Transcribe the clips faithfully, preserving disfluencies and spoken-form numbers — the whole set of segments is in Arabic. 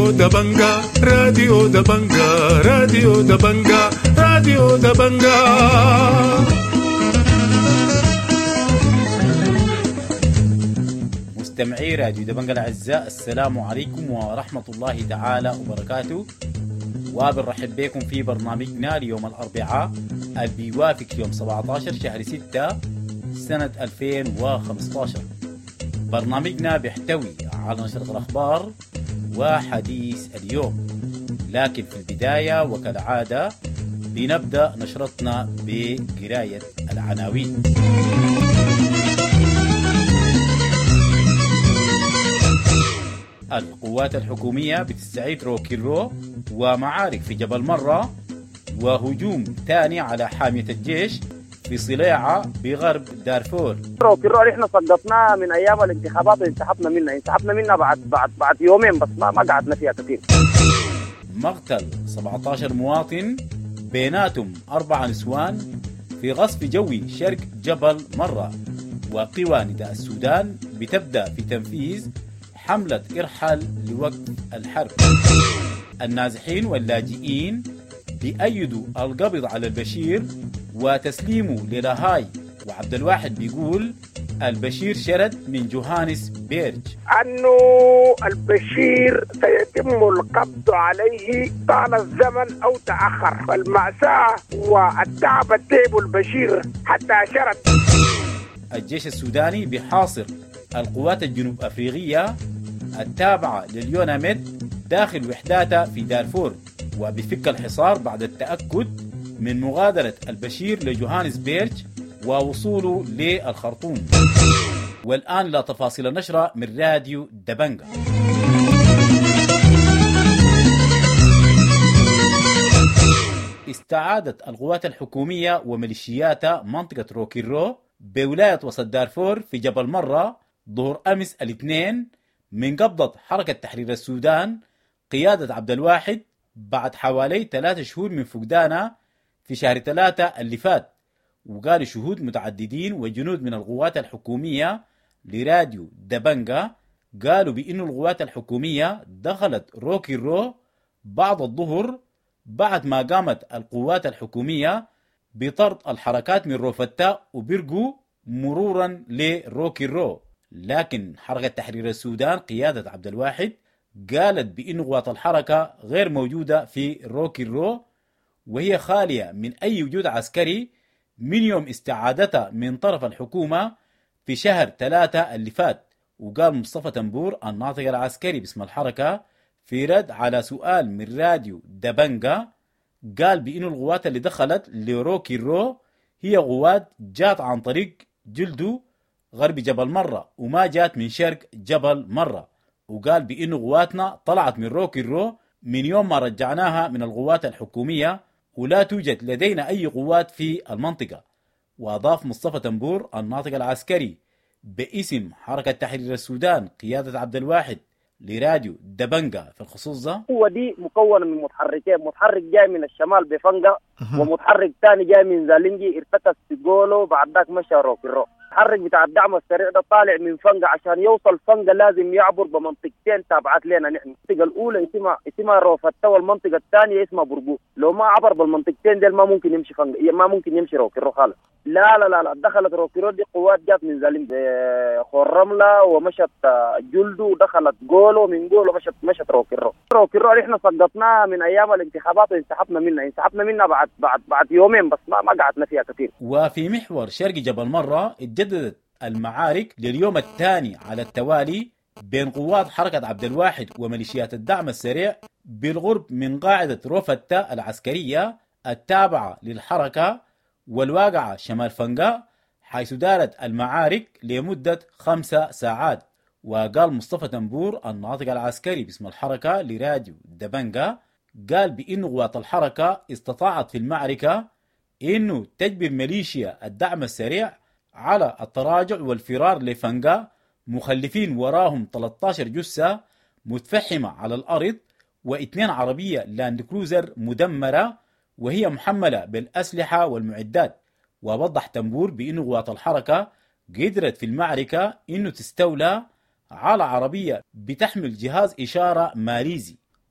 راديو دبنجا راديو دبنجا راديو دبنجا راديو دبنجا. مستمعي راديو دبنجا الأعزاء، السلام عليكم ورحمة الله تعالى وبركاته، وبنرحب بكم في برنامجنا ليوم الأربعاء اللي بيوافق يوم سبعة عشر شهر ستة سنة ألفين وخمسة عشر. برنامجنا بيحتوي على نشرة الأخبار وحديث اليوم، لكن في البداية وكالعادة بنبدأ نشرتنا بقراية العناوين. القوات الحكومية بتستعيد روكيرو ومعارك في جبل مرة، وهجوم ثاني على حامية الجيش في صليعة بغرب دارفور. روكيرو احنا سقطناها من ايام الانتخابات وانسحبنا منها انسحبنا منها بعد بعد بعد يومين بس، ما ما قعدنا فيها كثير. مقتل سبعة عشر مواطن بيناتهم أربعة نسوان في غصب جوي شرق جبل مرة، وقوى نداء السودان بتبدأ في تنفيذ حملة إرحال لوقف الحرب. النازحين واللاجئين بيأيدوا القبض على البشير وتسليمه للاهاي، وعبد الواحد بيقول البشير شرد من جوهانس بيرج أنه البشير سيتم القبض عليه طال الزمن أو تأخر، فالمأساة والتعب التعب البشير حتى شرد. الجيش السوداني بيحاصر القوات الجنوب أفريقية التابعة لليوناميد داخل وحداتها في دارفور، وبفك الحصار بعد التأكد من مغادرة البشير لجوهانسبيرج ووصوله للخرطوم. والآن لا تفاصيل النشرة من راديو دبنجا. استعادت القوات الحكومية وميليشياتها منطقة روكيرو بولاية وسط دارفور في جبل مرة ظهر أمس الاثنين من قبضة حركة تحرير السودان قيادة عبد الواحد بعد حوالي ثلاثة شهور من فقدانها في شهر ثلاثة اللي فات. وقالوا شهود متعددين وجنود من القوات الحكومية لراديو دبنجا قالوا بأن القوات الحكومية دخلت روكيرو بعد الظهر بعد ما قامت القوات الحكومية بطرد الحركات من روفتا وبرقو مرورا لروكيرو. لكن حركة تحرير السودان قيادة عبد الواحد قالت بأن قوات الحركة غير موجودة في روكيرو، وهي خالية من أي وجود عسكري من يوم استعادتها من طرف الحكومة في شهر ثلاثة اللي فات. وقال مصطفى تنبور الناطق العسكري باسم الحركة في رد على سؤال من راديو دبنجا، قال بأن القوات اللي دخلت لروكيرو هي قوات جات عن طريق جلدو غرب جبل مرة وما جات من شرق جبل مرة. وقال بأن قواتنا طلعت من روكيرو من يوم ما رجعناها من القوات الحكومية ولا توجد لدينا أي قوات في المنطقة. وأضاف مصطفى تنبور الناطق العسكري باسم حركة تحرير السودان قيادة عبد الواحد لراديو دبنجا في الخصوص ده: القوة دي مكونة من متحركين، متحرك جاي من الشمال بفنجا ومتحرك ثاني جاي من زالنجي ارتكز في جولو بعد ذاك مشى روكيرو. المتحرك بتاع الدعم السريع ده طالع من فنجا، عشان يوصل فنجا لازم يعبر بمنطقتين تابعات لنا نحن. المنطقة الأولى اسمها اسمها روفتا والمنطقة الثانية اسمها برقو. لو ما عبر بالمنطقتين دي ما ممكن يمشي فنجا، ما ممكن يمشي روكيرو خالص. لا لا لا لا دخلت روكيرو دي قوات جات من زالنجي خرملة ومشت جلدو ودخلت جولو، من جولو مشت مشت روكيرو. روكيرو احنا سقطناها من ايام الانتخابات وانسحبنا منها انسحبنا منها بعد بعد بعد يومين بس، ما ما قعدنا فيها كثير. وفي محور شرق جبل مرة اتجددت المعارك لليوم الثاني على التوالي بين قوات حركة عبد الواحد وميليشيات الدعم السريع بالغرب من قاعدة روفتا العسكرية التابعة للحركة والواقعة شمال فنجا، حيث دارت المعارك لمدة خمسة ساعات. وقال مصطفى تنبور الناطق العسكري باسم الحركة لراديو دبنجا قال بأن قوات الحركة استطاعت في المعركة إنه تجبر ميليشيا الدعم السريع على التراجع والفرار لفنجا، مخلفين وراهم ثلاثة عشر جثة متفحمة على الأرض واثنين عربية لاند كروزر مدمرة وهي محملة بالأسلحة والمعدات. ووضح تنبور بأن قوات الحركة قدرت في المعركة إنه تستولى على عربية بتحمل جهاز إشارة ماليزي،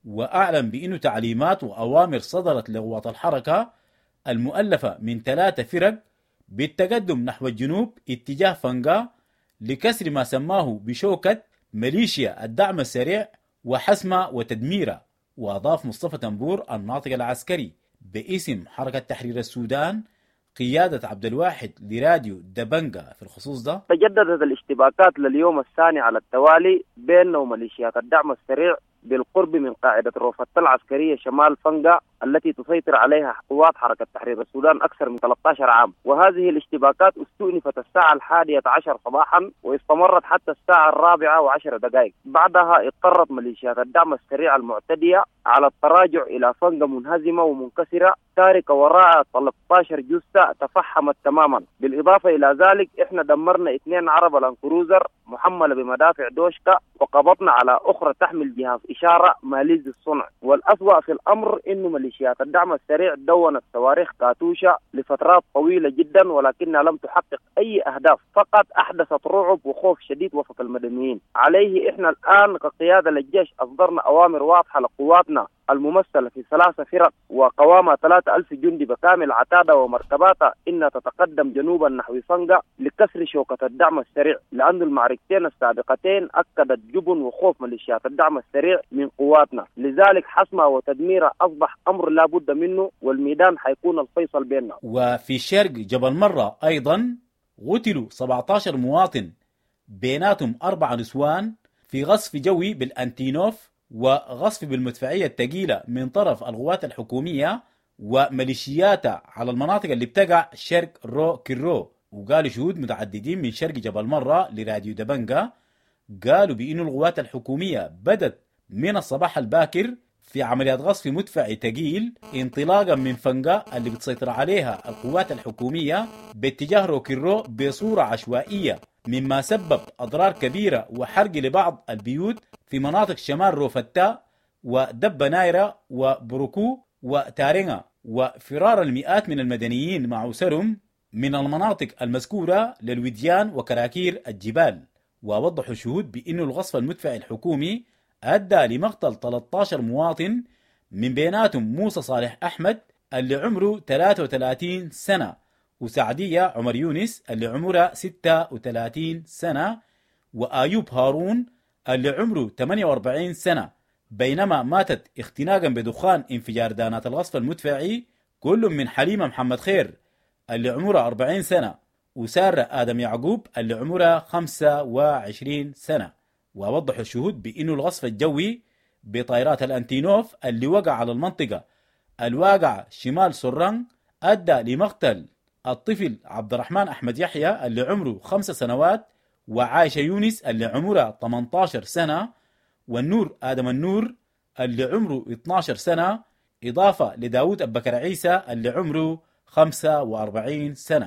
وأعلن بأنه تعليمات وأوامر صدرت لقوات الحركة المؤلفة من ثلاثة فرق بالتقدم نحو الجنوب اتجاه فنقا لكسر ما سماه بشوكة ميليشيا الدعم السريع وحسمة وتدميرها. وأضاف مصطفى تنبور الناطق العسكري باسم حركة تحرير السودان قيادة عبد الواحد لراديو دبنجا في الخصوص ده: تجددت الاشتباكات لليوم الثاني على التوالي بيننا وميليشيات الدعم السريع بالقرب من قاعدة روفتة العسكرية شمال فنقا التي تسيطر عليها قوات حركة تحرير السودان أكثر من ثلاثة عشر عام. وهذه الاشتباكات استؤنفت الساعة الحادية عشر صباحا واستمرت حتى الساعة الرابعة وعشر دقائق. بعدها اضطرت ميليشيات الدعم السريع المعتدية على التراجع إلى فنقا منهزمة ومنكسرة تاركة وراء ثلاثة عشر جثة تفحمت تماما. بالإضافة إلى ذلك احنا دمرنا اثنين عرب لانكروزر محملة بمدافع دوشكا وقبضنا على أخرى تحمل جهاز إشارة ماليزي الصنع. والأسوأ في الأمر إنه ميليشيات الدعم السريع دونت صواريخ كاتوشا لفترات طويلة جدا ولكنها لم تحقق أي أهداف، فقط أحدثت رعب وخوف شديد وسط المدنيين. عليه إحنا الآن كقيادة للجيش أصدرنا أوامر واضحة لقواتنا الممثلة في ثلاثة فرق وقوامها ثلاثة ألف جندي بكامل عتادة ومركباتها إنها تتقدم جنوبا نحو فنقا لكسر شوكة الدعم السريع، لأن المعركتين السابقتين أكدت جبن وخوف ميليشيات الدعم السريع من قواتنا. لذلك حسمها وتدميرها أصبح أمر لا بد منه، والميدان حيكون الفيصل بيننا. وفي شرق جبل مرة أيضا قتلوا سبعة عشر مواطن بيناتهم أربع نسوان في غصف جوي بالأنتينوف وغصف بالمدفعية الثقيلة من طرف القوات الحكومية وميليشياتها على المناطق اللي بتقع شرق رو كيرو. وقالوا شهود متعددين من شرق جبل مرة لراديو دبنجا قالوا بأن القوات الحكومية بدت من الصباح الباكر في عمليات غصف مدفعي ثقيل انطلاقا من فنقا اللي بتسيطر عليها القوات الحكومية باتجاه روكيرو بصورة عشوائية، مما سبب أضرار كبيرة وحرق لبعض البيوت في مناطق شمال روفتا ودب نايرة وبروكو وتارينغا، وفرار المئات من المدنيين مع أسرهم من المناطق المذكورة للوديان وكراكير الجبال. ووضحوا الشهود بأن الغصف المدفعي الحكومي أدى لمقتل ثلاثة عشر مواطن من بيناتهم موسى صالح أحمد اللي عمره ثلاثة وثلاثين سنة وسعدية عمر يونس اللي عمره ستة وثلاثين سنة وآيوب هارون اللي عمره ثمانية وأربعين سنة، بينما ماتت اختناقا بدخان انفجار دانات الغصف المدفعي كل من حليمة محمد خير اللي عمره أربعين سنة وسارة آدم يعقوب اللي عمره خمسة وعشرين سنة. ووضحوا الشهود بأنه الغصف الجوي بطائرات الأنتينوف اللي وقع على المنطقة الواقعة شمال سرنج أدى لمقتل الطفل عبد الرحمن أحمد يحيى اللي عمره خمس سنوات وعائشة يونس اللي عمره ثمانية عشر سنة والنور آدم النور اللي عمره اثني عشر سنة، إضافة لداود أبكر عيسى اللي عمره خمسة وأربعين سنة.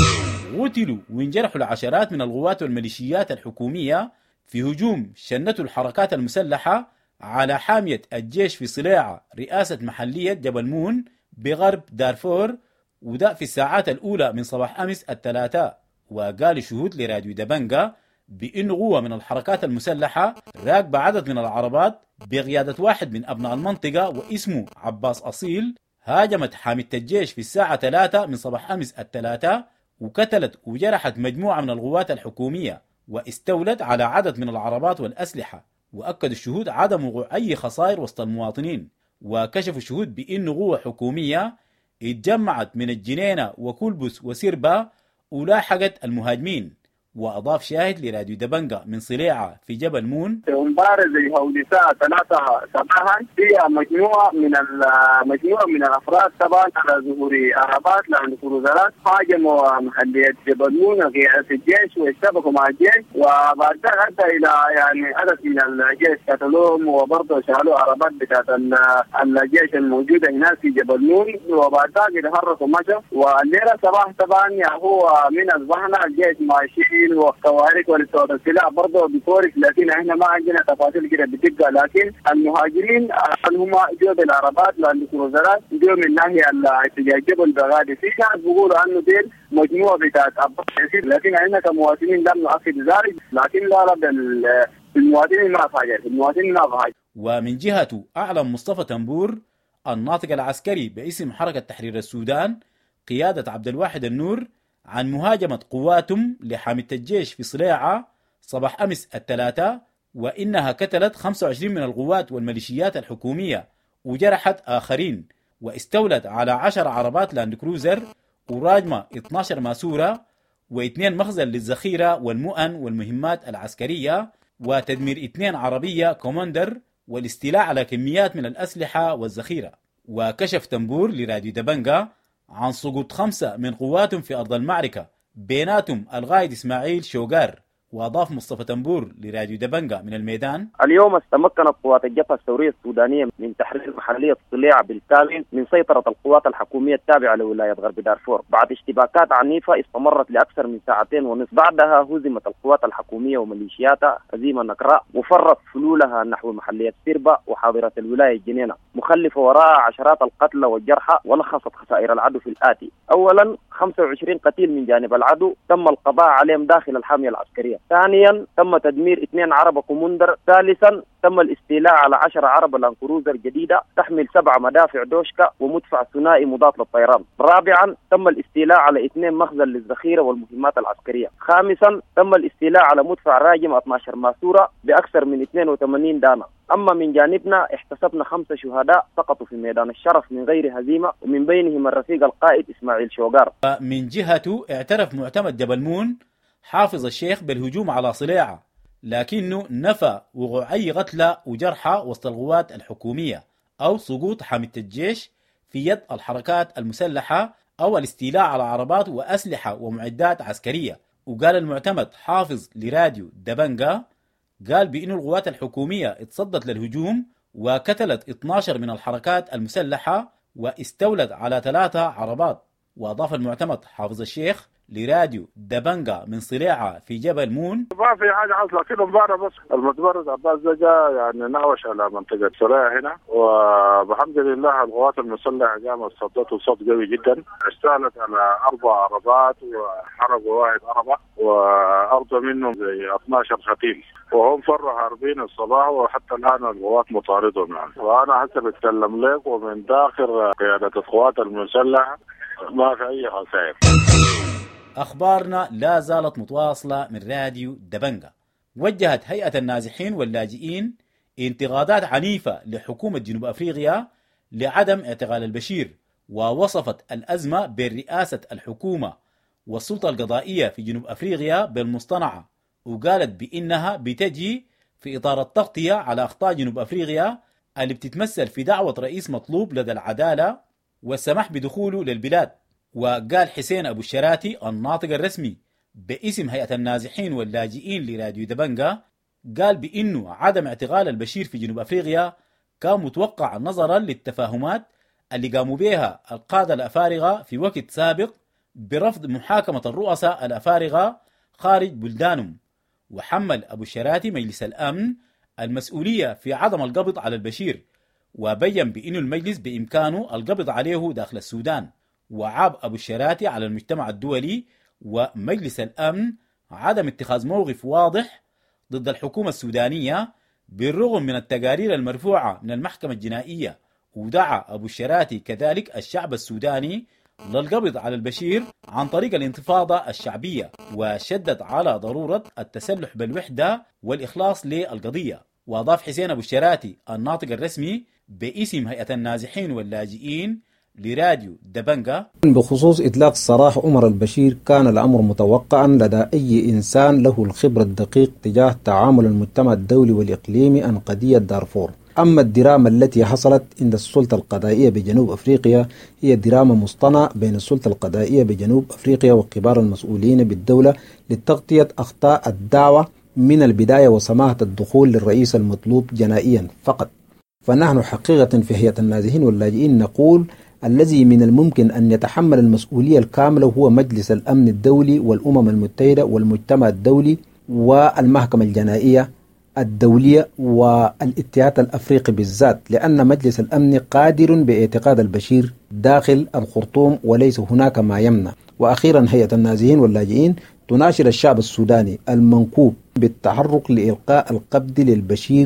قتلوا وانجرحوا العشرات من القوات والميليشيات الحكومية في هجوم شنته الحركات المسلحة على حامية الجيش في صليعة رئاسة محلية جبل مون بغرب دارفور، وده في الساعات الأولى من صباح أمس الثلاثاء. وقال شهود لراديو دبنجا بأن قوة من الحركات المسلحة راكبة عدد من العربات بقيادة واحد من أبناء المنطقة واسمه عباس أصيل هاجمت حامية الجيش في الساعة ثلاثة من صباح أمس الثلاثاء وقتلت وجرحت مجموعة من القوات الحكومية واستولت على عدد من العربات والأسلحة. وأكد الشهود عدم وقوع أي خسائر وسط المواطنين. وكشفوا الشهود بأن قوة حكومية اتجمعت من الجنينة وكلبس وسيربا ولاحقت المهاجمين. وأضاف شاهد لراديو دبنجا من صليعة في جبل مون: امبارح زي هودي الساعة ثلاثة صباحا فيها مجموعة من مجموعة من الأفراد طبعا على ظهور عربات لاند كروزرات هاجموا محلية جبل مون قيادة الجيش واشتبكوا مع الجيش، وبعد ذلك أدى إلى يعني عدد من الجيش قتلوهم وبرضه شالوا عربات بتاعت الجيش الموجودة هناك في جبل مون، وبعد ذلك تحركوا مشوا. والليلة صباح طبعا يعني هو من أصبحنا الجيش ماشيين والصواريخ والاستواد السلاح برضه بفورك، لكن احنا ما عندنا تفاصيل كده بدقه. لكن المهاجرين هم جو بالعربات لاند كروزرات جو من ناحيه اتجاه جبل بغادي، في ناس بيقولوا انه ديل مجموعه بتاعت عباس، لكن احنا كمواطنين لم نؤكد ذلك. لكن لا لا بالمواطنين ما في حاجه، المواطنين ما في حاجه. ومن جهته أعلن مصطفى تنبور الناطق العسكري باسم حركة تحرير السودان قيادة عبد الواحد النور عن مهاجمة قواتهم لحامية الجيش في صليعة صباح أمس الثلاثاء، وإنها قتلت خمسة وعشرين من القوات والميليشيات الحكومية وجرحت آخرين، واستولت على عشر عربات لاند كروزر وراجمة اثنتي عشرة ماسورة واثنين مخزن للذخيرة والمؤن والمهمات العسكرية، وتدمير اثنين عربية كوماندر والاستيلاء على كميات من الأسلحة والذخيرة. وكشف تنبور لراديو دبنجا عن سقوط خمسة من قواتهم في أرض المعركة بيناتهم القائد إسماعيل شوغار. وأضاف مصطفى تنبور لراديو دبنجا من الميدان: اليوم استمكنت قوات الجبهة الثورية السودانية من تحرير محلية صليعة بالكامل من سيطرة القوات الحكومية التابعة لولاية غرب دارفور بعد اشتباكات عنيفة استمرت لأكثر من ساعتين ونصف. بعدها هزمت القوات الحكومية وميليشياتها هزيمة نكراء وفرت فلولها نحو محلية سيربا وحاضرة الولاية الجنينة، مخلفة وراء عشرات القتلى والجرحى. ولخصت خسائر العدو في الآتي: أولا خمسة وعشرين قتيل من جانب العدو تم القضاء عليهم داخل الحامية العسكرية. ثانيا تم تدمير اثنين عربة كومندر. ثالثا تم الاستيلاء على عشر عربة لانكروزر جديدة تحمل سبع مدافع دوشكا ومدفع ثنائي مضاد للطيران. رابعا تم الاستيلاء على اثنين مخزن للذخيرة والمهمات العسكرية. خامسا تم الاستيلاء على مدفع راجم اثنتي عشرة ماسورة بأكثر من اثنين وثمانين دانة. أما من جانبنا احتسبنا خمسة شهداء سقطوا في ميدان الشرف من غير هزيمة، ومن بينهم الرفيق القائد إسماعيل شوغار. من جهته اعترف معتمد جبل مون حافظ الشيخ بالهجوم على صليعة، لكنه نفى وقوع أي قتلى وجرحى وسط القوات الحكومية أو سقوط حامية الجيش في يد الحركات المسلحة أو الاستيلاء على عربات وأسلحة ومعدات عسكرية. وقال المعتمد حافظ لراديو دبنجا قال بأن القوات الحكومية اتصدت للهجوم وقتلت اثنتي عشرة من الحركات المسلحة واستولت على ثلاثة عربات. وأضاف المعتمد حافظ الشيخ لراديو دبنجا من صليعة في جبل مون: ما في حاجة حصل، لكن امبارح بس المتمرد عباس دجا يعني ناوش على منطقة صليعة هنا، وبحمد لله القوات المسلحة قامت صدته صد قوي جدا، اشتغلت على أربع عربات وحرقوا واحد عربة وأرضى منهم زي اثنتي عشرة قتيل، وهم فروا هاربين الصباح وحتى الآن القوات مطاردهم يعني. وأنا حتى بتكلم لك ومن داخل قيادة القوات المسلحة ما في أي خسائر. أخبارنا لا زالت متواصلة من راديو دبنجا. وجهت هيئة النازحين واللاجئين انتقادات عنيفة لحكومة جنوب أفريقيا لعدم اعتقال البشير، ووصفت الأزمة بين رئاسة الحكومة والسلطة القضائية في جنوب أفريقيا بالمصطنعة، وقالت بإنها بتجي في إطار التغطية على أخطاء جنوب أفريقيا اللي بتتمثل في دعوة رئيس مطلوب لدى العدالة والسماح بدخوله للبلاد. وقال حسين أبو الشراتي الناطق الرسمي باسم هيئة النازحين واللاجئين لراديو دبنجا قال بأنه عدم اعتقال البشير في جنوب أفريقيا كان متوقع نظرا للتفاهمات اللي قاموا بها القادة الأفارقة في وقت سابق برفض محاكمة الرؤساء الأفارقة خارج بلدانهم. وحمل أبو الشراتي مجلس الأمن المسؤولية في عدم القبض على البشير، وبين بأن المجلس بإمكانه القبض عليه داخل السودان. وعاب أبو الشراتي على المجتمع الدولي ومجلس الأمن عدم اتخاذ موقف واضح ضد الحكومة السودانية بالرغم من التقارير المرفوعة من المحكمة الجنائية. ودعا أبو الشراتي كذلك الشعب السوداني للقبض على البشير عن طريق الانتفاضة الشعبية، وشدد على ضرورة التسلح بالوحدة والإخلاص للقضية. وأضاف حسين أبو الشراتي الناطق الرسمي باسم هيئة النازحين واللاجئين لراديو دبنجا بخصوص إطلاق سراح عمر البشير: كان الأمر متوقعا لدى أي إنسان له الخبرة الدقيق تجاه تعامل المجتمع الدولي والإقليمي عن قضية دارفور. أما الدراما التي حصلت عند السلطة القضائية بجنوب أفريقيا هي دراما مصطنعة بين السلطة القضائية بجنوب أفريقيا وكبار المسؤولين بالدولة لتغطية أخطاء الدعوة من البداية وسماحة الدخول للرئيس المطلوب جنائيا فقط. فنحن حقيقة في هيئة النازحين واللاجئين نقول الذي من الممكن أن يتحمل المسؤولية الكاملة هو مجلس الأمن الدولي والأمم المتحدة والمجتمع الدولي والمحكمة الجنائية الدولية والاتحاد الأفريقي بالذات، لأن مجلس الأمن قادر باعتقاد البشير داخل الخرطوم وليس هناك ما يمنع. وأخيرا هيئة النازحين واللاجئين تناشد الشعب السوداني المنكوب بالتحرك لإلقاء القبض للبشير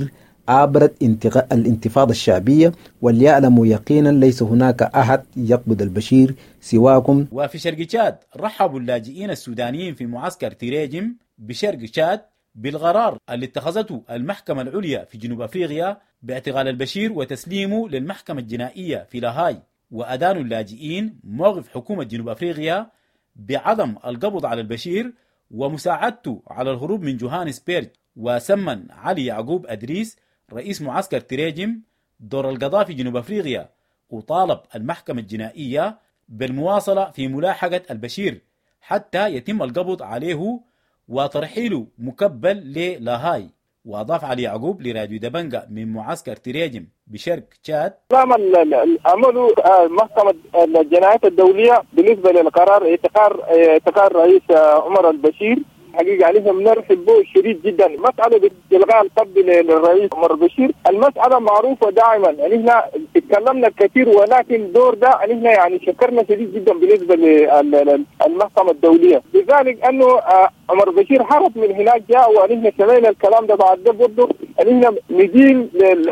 عابرت انتغ... الانتفاضة الشعبية، وليعلموا يقينا ليس هناك أحد يقبض البشير سواكم. وفي شرق تشاد رحبوا اللاجئين السودانيين في معسكر تريجم بشرق تشاد بالقرار اللي اتخذته المحكمة العليا في جنوب أفريقيا باعتقال البشير وتسليمه للمحكمة الجنائية في لاهاي، وأدانوا اللاجئين موقف حكومة جنوب أفريقيا بعدم القبض على البشير ومساعدته على الهروب من جوهانسبيرغ. وسمن علي يعقوب أدريس رئيس معسكر تريجم دور القضاء في جنوب أفريقيا، وطالب المحكمة الجنائية بالمواصلة في ملاحقة البشير حتى يتم القبض عليه وترحيله مكبل للاهاي. وأضاف علي يعقوب لراديو دبنجا من معسكر تريجم بشرق تشاد: عملوا محكمة الجنايات الدولية بالنسبة للقرار اعتقال اعتقال رئيس عمر البشير. حقيقة عليهم نرحب به شديد جدا. مسألة إلغاء القبض للرئيس عمر البشير المسألة معروفة دائما، يعني احنا اتكلمنا كثير، ولكن دور ده يعني احنا يعني شكرنا شديد جدا بالنسبة للمحكمة الدولية، لذلك انه عمر البشير هرب من هناك جاء، وان سمعنا الكلام ده بعد ده برضه ان احنا ندين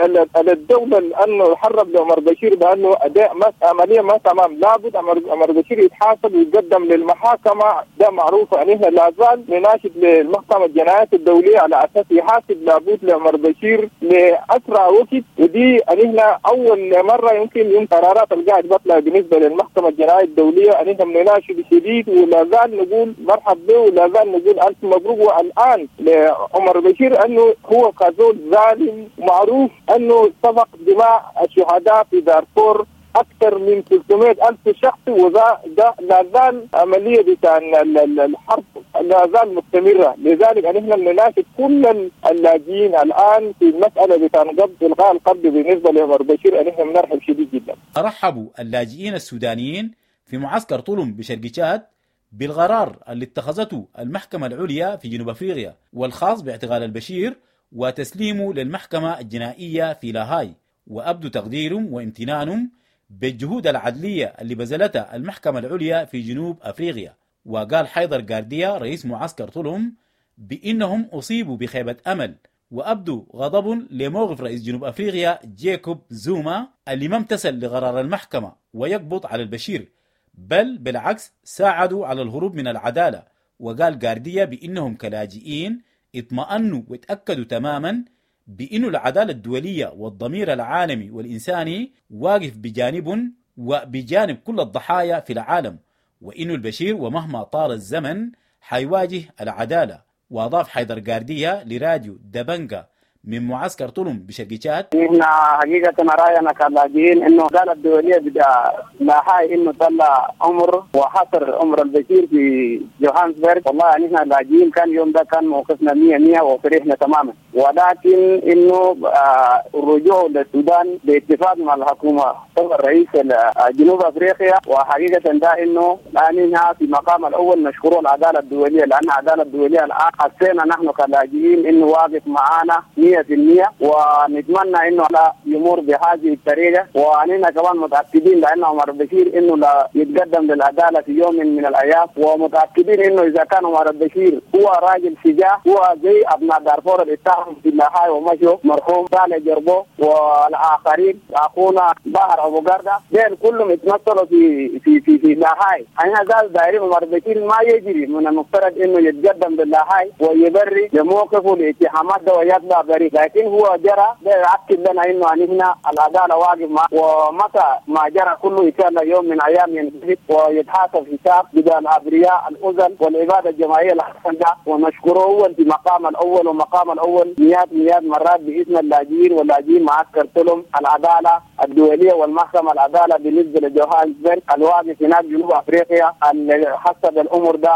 للدولة انه حرب لعمر البشير بانه اداء عملية ما تمام، لابد عمر البشير يتحاسب ويقدم للمحاكمة، ده معروف. ان احنا لا زال ناشد للمحكمة الجنايات الدولية على اساس يحاسب لابد لعمر البشير لاسرع وقت، ودي ان احنا اول مرة يمكن يوم قرارات القاعد بطلع بالنسبة للمحكمة الجنايات الدولية، ان احنا نناشد شديد ولا زال نقول مرحب به ولا زال نقول الف مبروك. والان لعمر البشير انه هو كزول ظالم معروف انه سبق دماء الشهداء في دارفور أكثر من ثلاثمائة ألف شخص، وذا لا زال عملية بتاع الحرب لا زال مستمرة، لذلك نحن نناشد كل اللاجئين الآن في المسألة بتاع قبض إلغاء القبض بالنسبة لعمر البشير، نحن بنرحب شديد جدا. رحبوا اللاجئين السودانيين في معسكر طلم بشرق تشاد بالقرار اللي اتخذته المحكمة العليا في جنوب أفريقيا والخاص باعتقال البشير وتسليمه للمحكمة الجنائية في لاهاي، وأبدوا تقديرهم وامتنانهم بالجهود العدلية اللي بذلتها المحكمة العليا في جنوب أفريقيا. وقال حيدر قارديا رئيس معسكر طلم بإنهم أصيبوا بخيبة أمل، وأبدوا غضب لموقف رئيس جنوب أفريقيا جيكوب زوما اللي ما امتثل لقرار المحكمة ويقبض على البشير، بل بالعكس ساعدوا على الهروب من العدالة. وقال قارديا بإنهم كلاجئين اطمأنوا واتأكدوا تماما بأن العدالة الدولية والضمير العالمي والإنساني واقف بجانبهم وبجانب كل الضحايا في العالم، وإن البشير ومهما طال الزمن حيواجه العدالة. وأضاف حيدر قارديا لراديو دبنجا من معسكر طلم بشرق تشاد: احنا حقيقة رأينا كلاجئين انه العدالة الدولية بدأ لاحاي انه طلع عمر وحصر عمر البشير في جوهانسبرغ. والله يعني احنا لاجئين كان يوم ده كان موقفنا مية مية وفرحنا تماما، ولكن انه آه الرجوع للسودان باتفاق مع الحكومة طبعا رئيس جنوب افريقيا، وحقيقة ده انه لاننا في مقام الاول نشكره العدالة الدولية، لان العدالة الدولية الان حسينا نحن كلاجئين انه واقف معانا مية في المية، ونتمنى انه لا يمر بهذه الطريقة. واننا كمان متأكدين لان عمر البشير انه لا يتقدم للعدالة في يوم من الايام، ومتأكدين انه اذا كان عمر البشير هو راجل شجاع، هو زي ابناء دارفور اللي اتهموا في لاهاي ومشوا مرحوم صالح جربو والاخرين اخونا باهر ابو قردة، دين كلهم يتمثلوا في في في في لاهاي. احنا ذا دايرين عمر البشير ما يجري، من المفترض انه يتقدم باللاهاي ويبري لموقفه لاتهامات ده ويطلع بريء، لكن هو جرى يؤكد لنا انه هنا العداله واقف معه، ومتى ما جرى كله ان شاء الله يوم من ايام ينتهي ويتحاسب حساب بدل الابرياء الاذن والعباده الجماعيه الحسنه. ونشكره اول في مقام الاول ومقام الاول مئات مئات مرات باسم اللاجئين واللاجئين معسكر طلم العداله الدوليه والمحكمه العداله بالنسبه لجوهانسبرغ الواقف هناك جنوب افريقيا اللي حسب الامر ده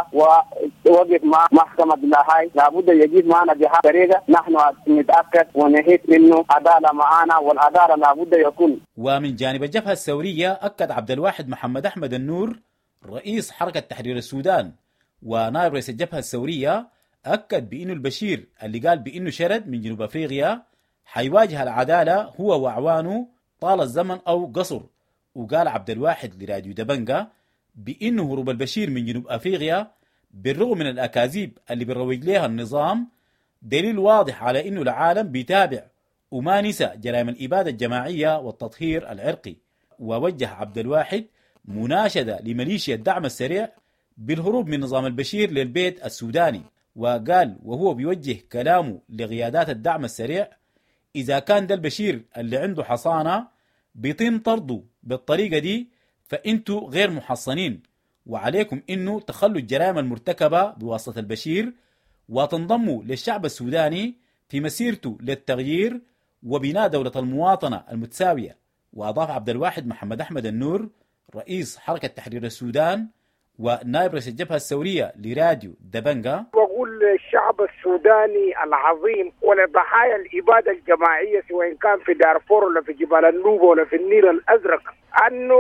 ووقف مع محكمه لاهاي، لابد يجيب معنا بهذه الطريقه. نحن نتاكد ونحس انه عداله معنا، والعداله لابد يكون. ومن جانب الجبهه الثوريه اكد عبد الواحد محمد احمد النور رئيس حركه تحرير السودان ونائب رئيس الجبهه الثوريه اكد بانه البشير اللي قال بانه شرد من جنوب افريقيا حيواجه العداله هو واعوانه طال الزمن او قصر. وقال عبد الواحد لراديو دبنجا بانه هروب البشير من جنوب افريقيا بالرغم من الاكاذيب اللي بيروج لها النظام دليل واضح على انه العالم بيتابع وما نسى جرائم الإبادة الجماعية والتطهير العرقي. ووجه عبد الواحد مناشدة لميليشيا الدعم السريع بالهروب من نظام البشير للبيت السوداني، وقال وهو بيوجه كلامه لقيادات الدعم السريع: إذا كان ده البشير اللي عنده حصانة بيتم طرده بالطريقة دي فإنتوا غير محصنين، وعليكم إنه تخلوا الجرائم المرتكبة بواسطة البشير وتنضموا للشعب السوداني في مسيرته للتغيير وبناء دولة المواطنة المتساوية. وأضاف عبد الواحد محمد أحمد النور رئيس حركة تحرير السودان ونائب رئيس الجبهة الثورية لراديو دبنجا: وأقول للشعب السوداني العظيم ولضحايا الإبادة الجماعية سواء كان في دارفور ولا في جبال النوبة ولا في النيل الأزرق أنه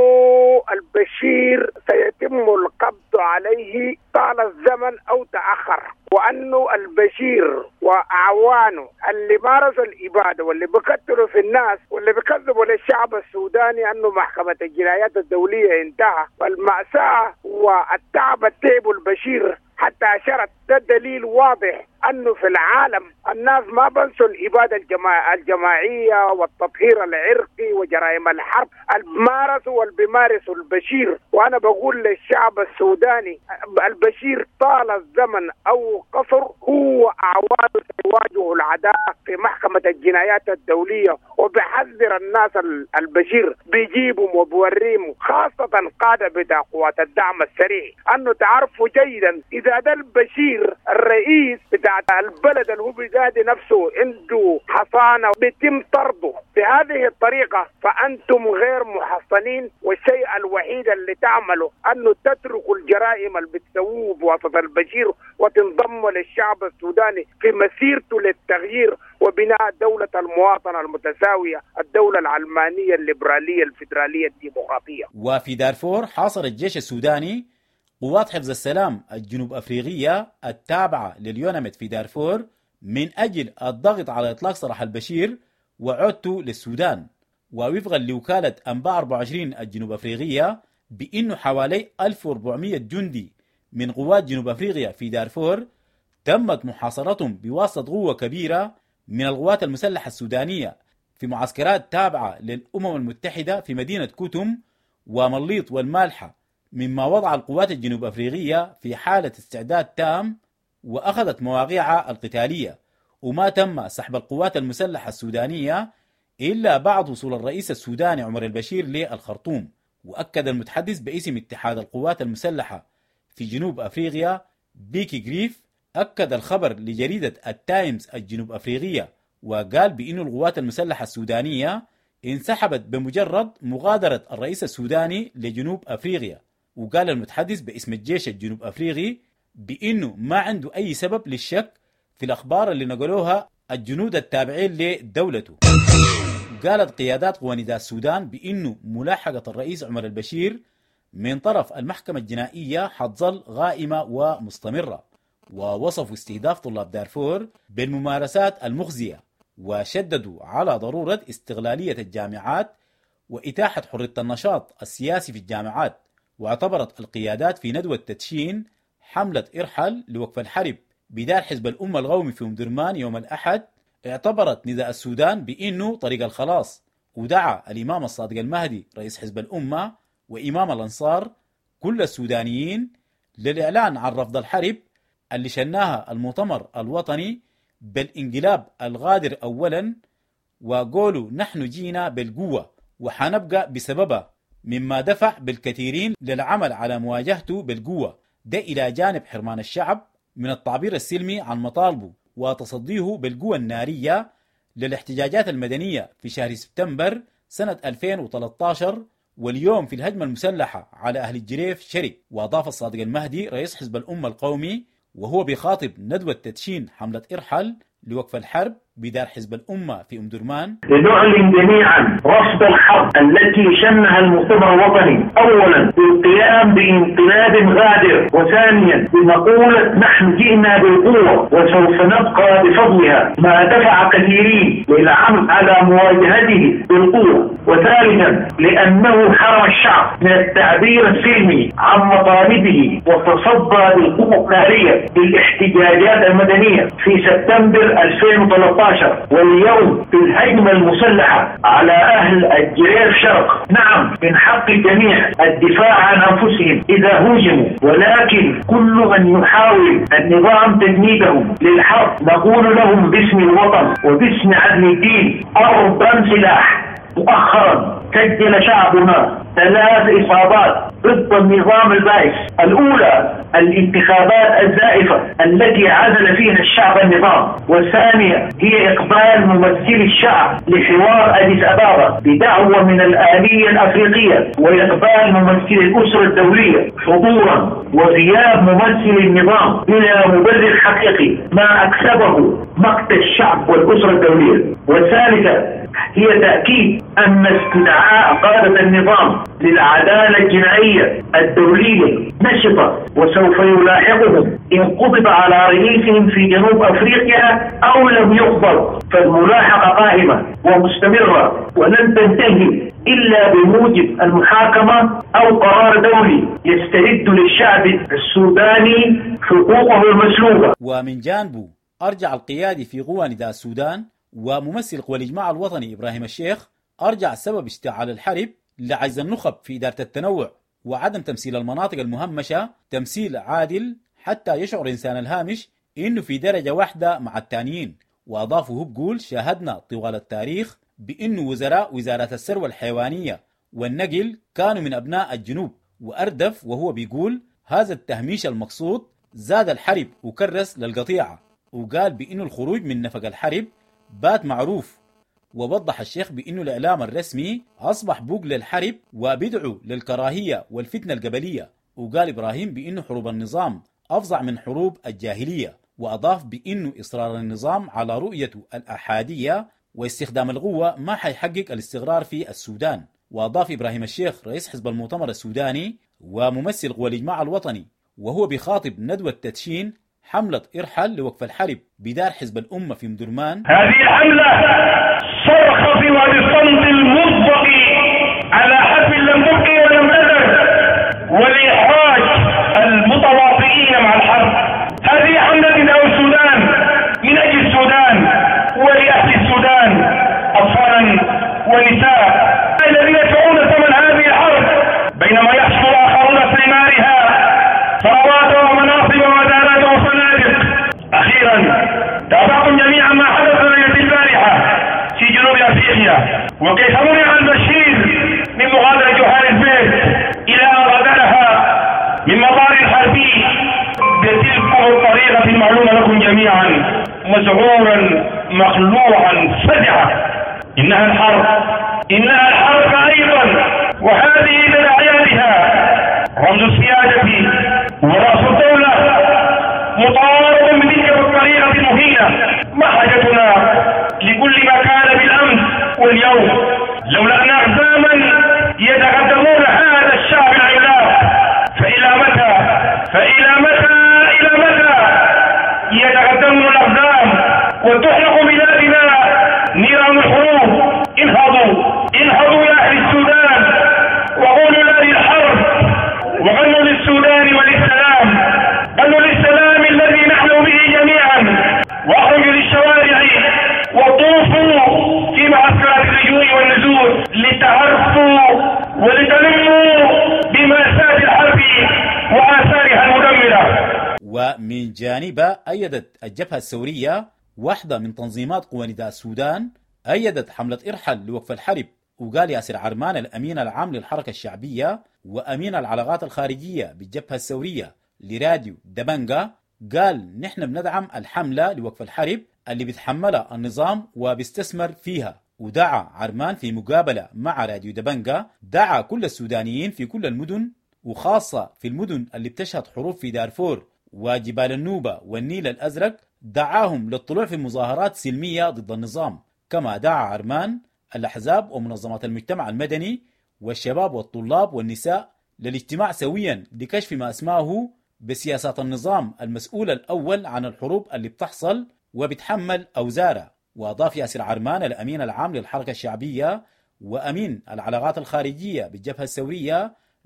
البشير سيتم القبض عليه طال الزمن أو تأخر، وأنه البشير وأعوانه اللي مارسوا الإبادة واللي بقتلوا في الناس واللي بكذبوا للشعب السوداني أنه محكمة الجنايات الدولية انتهى، والمأساة والتعب التعب البشير حتى أشرت. ده دليل واضح أنه في العالم الناس ما بنسوا الإبادة الجماع... الجماعية والتطهير العرقي وجرائم الحرب المارسوا والبمارسوا البشير. وأنا بقول للشعب السوداني البشير طال الزمن أو قصر هو أعوانه سيواجهوا العداء في محكمة الجنايات الدولية، وبحذر الناس البشير بيجيبهم وبوريهم خاصة قادة بتاع قوات الدعم السريع أنه تعرفوا جيدا إذا ده البشير الرئيس بتاع البلد اللي هو بيجادي نفسه عنده حصانة بيتم طرده بهذه الطريقة فأنتم غير محصنين. والشيء الوحيد اللي تعمله أنه تتركوا الجرائم اللي بتسووه بواسطة البشير وتنضموا للشعب السوداني في مسيرته للتغيير وبناء دولة المواطنة المتساوية، الدولة العلمانية الليبرالية الفيدرالية الديمقراطية. وفي دارفور حاصر الجيش السوداني قوات حفظ السلام الجنوب أفريقية التابعة لليونمت في دارفور من أجل الضغط على إطلاق سراح البشير وعودته للسودان. ووفقا لوكالة أنباء أربعة وعشرين الجنوب أفريقية بأنه حوالي ألف وأربعمائة جندي من قوات جنوب أفريقيا في دارفور تمت محاصرتهم بواسطة قوة كبيرة من القوات المسلحة السودانية في معسكرات تابعة للأمم المتحدة في مدينة كوتوم ومليط والمالحة، مما وضع القوات الجنوب أفريقية في حالة استعداد تام وأخذت مواقعها القتالية. وما تم سحب القوات المسلحة السودانية إلا بعد وصول الرئيس السوداني عمر البشير للخرطوم. وأكد المتحدث باسم اتحاد القوات المسلحة في جنوب أفريقيا بيكي غريف أكد الخبر لجريدة التايمز الجنوب أفريقية، وقال بأن القوات المسلحة السودانية انسحبت بمجرد مغادرة الرئيس السوداني لجنوب أفريقيا. وقال المتحدث باسم الجيش الجنوب أفريقي بأنه ما عنده أي سبب للشك في الأخبار اللي نقلوها الجنود التابعين لدولته. قالت قيادات قوى نداء السودان بأنه ملاحقة الرئيس عمر البشير من طرف المحكمة الجنائية حتظل غائمة ومستمرة، ووصفوا استهداف طلاب دارفور بالممارسات المخزية، وشددوا على ضرورة استغلالية الجامعات وإتاحة حرية النشاط السياسي في الجامعات. واعتبرت القيادات في ندوة تدشين حملة إرحل لوقف الحرب بدار حزب الأمة القومي في أم درمان يوم الأحد اعتبرت نداء السودان بأنه طريق الخلاص، ودعا الإمام الصادق المهدي رئيس حزب الأمة وإمام الأنصار كل السودانيين للإعلان عن رفض الحرب اللي شناها المؤتمر الوطني بالانقلاب الغادر أولا، وقولوا نحن جينا بالقوة وحنبقى بسببها، مما دفع بالكثيرين للعمل على مواجهته بالقوة، ده إلى جانب حرمان الشعب من التعبير السلمي عن مطالبه وتصديه بالقوة النارية للاحتجاجات المدنية في شهر سبتمبر سنة ألفين وثلاثة عشر واليوم في الهجمة المسلحة على أهل الجريف شرك. وأضاف الصادق المهدي رئيس حزب الأمة القومي وهو بيخاطب ندوة تدشين حملة إرحل لوقف الحرب بدار حزب الأمة في أم درمان: لنعلن جميعا رفض الحرب التي شنها المؤتمر الوطني، أولا بالقيام بانقلاب غادر، وثانيا بمقولة نحن جئنا بالقوة وسوف نبقى بفضلها، ما دفع كثيرين للعمل على مواجهته بالقوة، وثالثا لأنه حرم الشعب من التعبير السلمي عن مطالبه وتصدى بالقوة النارية للاحتجاجات المدنية في سبتمبر ألفين وثلاثة عشر واليوم في الهجمة المسلحة على أهل الجرير شرق. نعم، من حق الجميع الدفاع عن أنفسهم إذا هوجموا، ولكن كل من يحاول النظام تجنيدهم للحرب نقول لهم باسم الوطن وباسم عدل الدين أربا سلاح. مؤخرا سجل شعبنا ثلاث إصابات ضد النظام البائس. الأولى الانتخابات الزائفة التي عزل فيها الشعب النظام، والثانية هي إقبال ممثلي الشعب لحوار أديس أبابا بدعوة من الآلية الأفريقية، وإقبال ممثلي الأسرة الدولية حضورا، وغياب ممثل النظام بلا مبرر حقيقي ما أكسبه مقت الشعب والأسرة الدولية. والثالثة هي تأكيد أن استدعاء قادة النظام للعدالة الجنائية الدولية نشطة، وسوف يلاحقهم إن قبض على رئيسهم في جنوب أفريقيا أو لم يقبض، فالملاحقة قائمة ومستمرة ولن تنتهي إلا بموجب المحاكمة أو قرار دولي يسترد للشعب السوداني حقوقه المسلوبة. ومن جانبه أرجع القيادي في قوى نداء السودان وممثل قوى الإجماع الوطني إبراهيم الشيخ أرجع سبب اشتعال الحرب لعجز النخب في إدارة التنوع وعدم تمثيل المناطق المهمشة تمثيل عادل حتى يشعر إنسان الهامش إنه في درجة واحدة مع التانيين. وأضافه بقول شاهدنا طوال التاريخ بإنه وزراء وزارة الثروة الحيوانية والنقل كانوا من أبناء الجنوب. وأردف وهو بيقول هذا التهميش المقصود زاد الحرب وكرس للقطيعة، وقال بإنه الخروج من نفق الحرب بات معروف. ووضح الشيخ بأنه الإعلام الرسمي أصبح بوق للحرب وبدعو للكراهية والفتنة القبلية. وقال إبراهيم بأنه حروب النظام أفظع من حروب الجاهلية، وأضاف بأنه إصرار النظام على رؤيته الأحادية واستخدام القوة ما حيحقق الاستقرار في السودان. وأضاف إبراهيم الشيخ رئيس حزب المؤتمر السوداني وممثل قوى الإجماع الوطني وهو بيخاطب ندوة تدشين حملة إرحل لوقف الحرب بدار حزب الأمة في مدرمان: هذه الحملة صرخ في وادي الصمت المطبق على حرب لم تبقي ولم تذر والإحراج المتواطئين مع الحرب. هذه حملة نداء السودان من أجل السودان ولأهل السودان، أطفالا ونساء الذين يدفعون ثمن هذه الحرب بينما يحصل آخرون ثمارها ثروات ومناصب ودارات وصنادق. أخيرا تابعتم جميعا ما حدث ليلة البارحة في جنوب أفريقيا، وكيف منع البشير من مغادرة جوهانسبرغ إلى أن غادرها من مطار حربي بتلك الطريقة المعلومة لكم جميعا، مذعورا مخلوعا فزعا. إنها الحرب، إنها الحرب أيضا، وهذه من أعيادها رمز السيادة ورأس الدولة مطالب بتلك الطريقة المهينة. ما حاجتنا لكل ما كان بالأمس واليوم لولا أن أقداما يتقدمون هذا الشعب العملاق؟ فإلى متى فإلى متى إلى متى يتقدمون الأقدام وتحرق بلادنا نيران الحروب؟ انهضوا انهضوا يا أهل السودان وقولوا لا للحرب، وغنوا للسودان وللسلام، غنوا للسلام الذي نحلم به جميعا، واخرجوا للشوارع وطوفوا في معسكرات اللجوء والنزول لتعرفوا ولتلموا بمأساة الحرب وآثارها المدمرة. ومن جانبه أيدت الجبهة الثورية واحدة من تنظيمات قوى نداء السودان أيدت حملة إرحل لوقف الحرب. وقال ياسر عرمان الأمين العام للحركة الشعبية وأمين العلاقات الخارجية بالجبهة الثورية لراديو دبنجا، قال نحن بندعم الحملة لوقف الحرب اللي بيتحملها النظام وبيستثمر فيها. ودعا عرمان في مقابلة مع راديو دبنجا، دعا كل السودانيين في كل المدن وخاصة في المدن اللي بتشهد حروب في دارفور وجبال النوبة والنيل الأزرق، دعاهم للطلوع في مظاهرات سلمية ضد النظام. كما دعا عرمان الأحزاب ومنظمات المجتمع المدني والشباب والطلاب والنساء للاجتماع سويا لكشف ما اسماه بسياسات النظام المسؤول الأول عن الحروب اللي بتحصل وبتحمل أوزارها. وأضاف ياسر عرمان الأمين العام للحركة الشعبية وأمين العلاقات الخارجية بالجبهة الثورية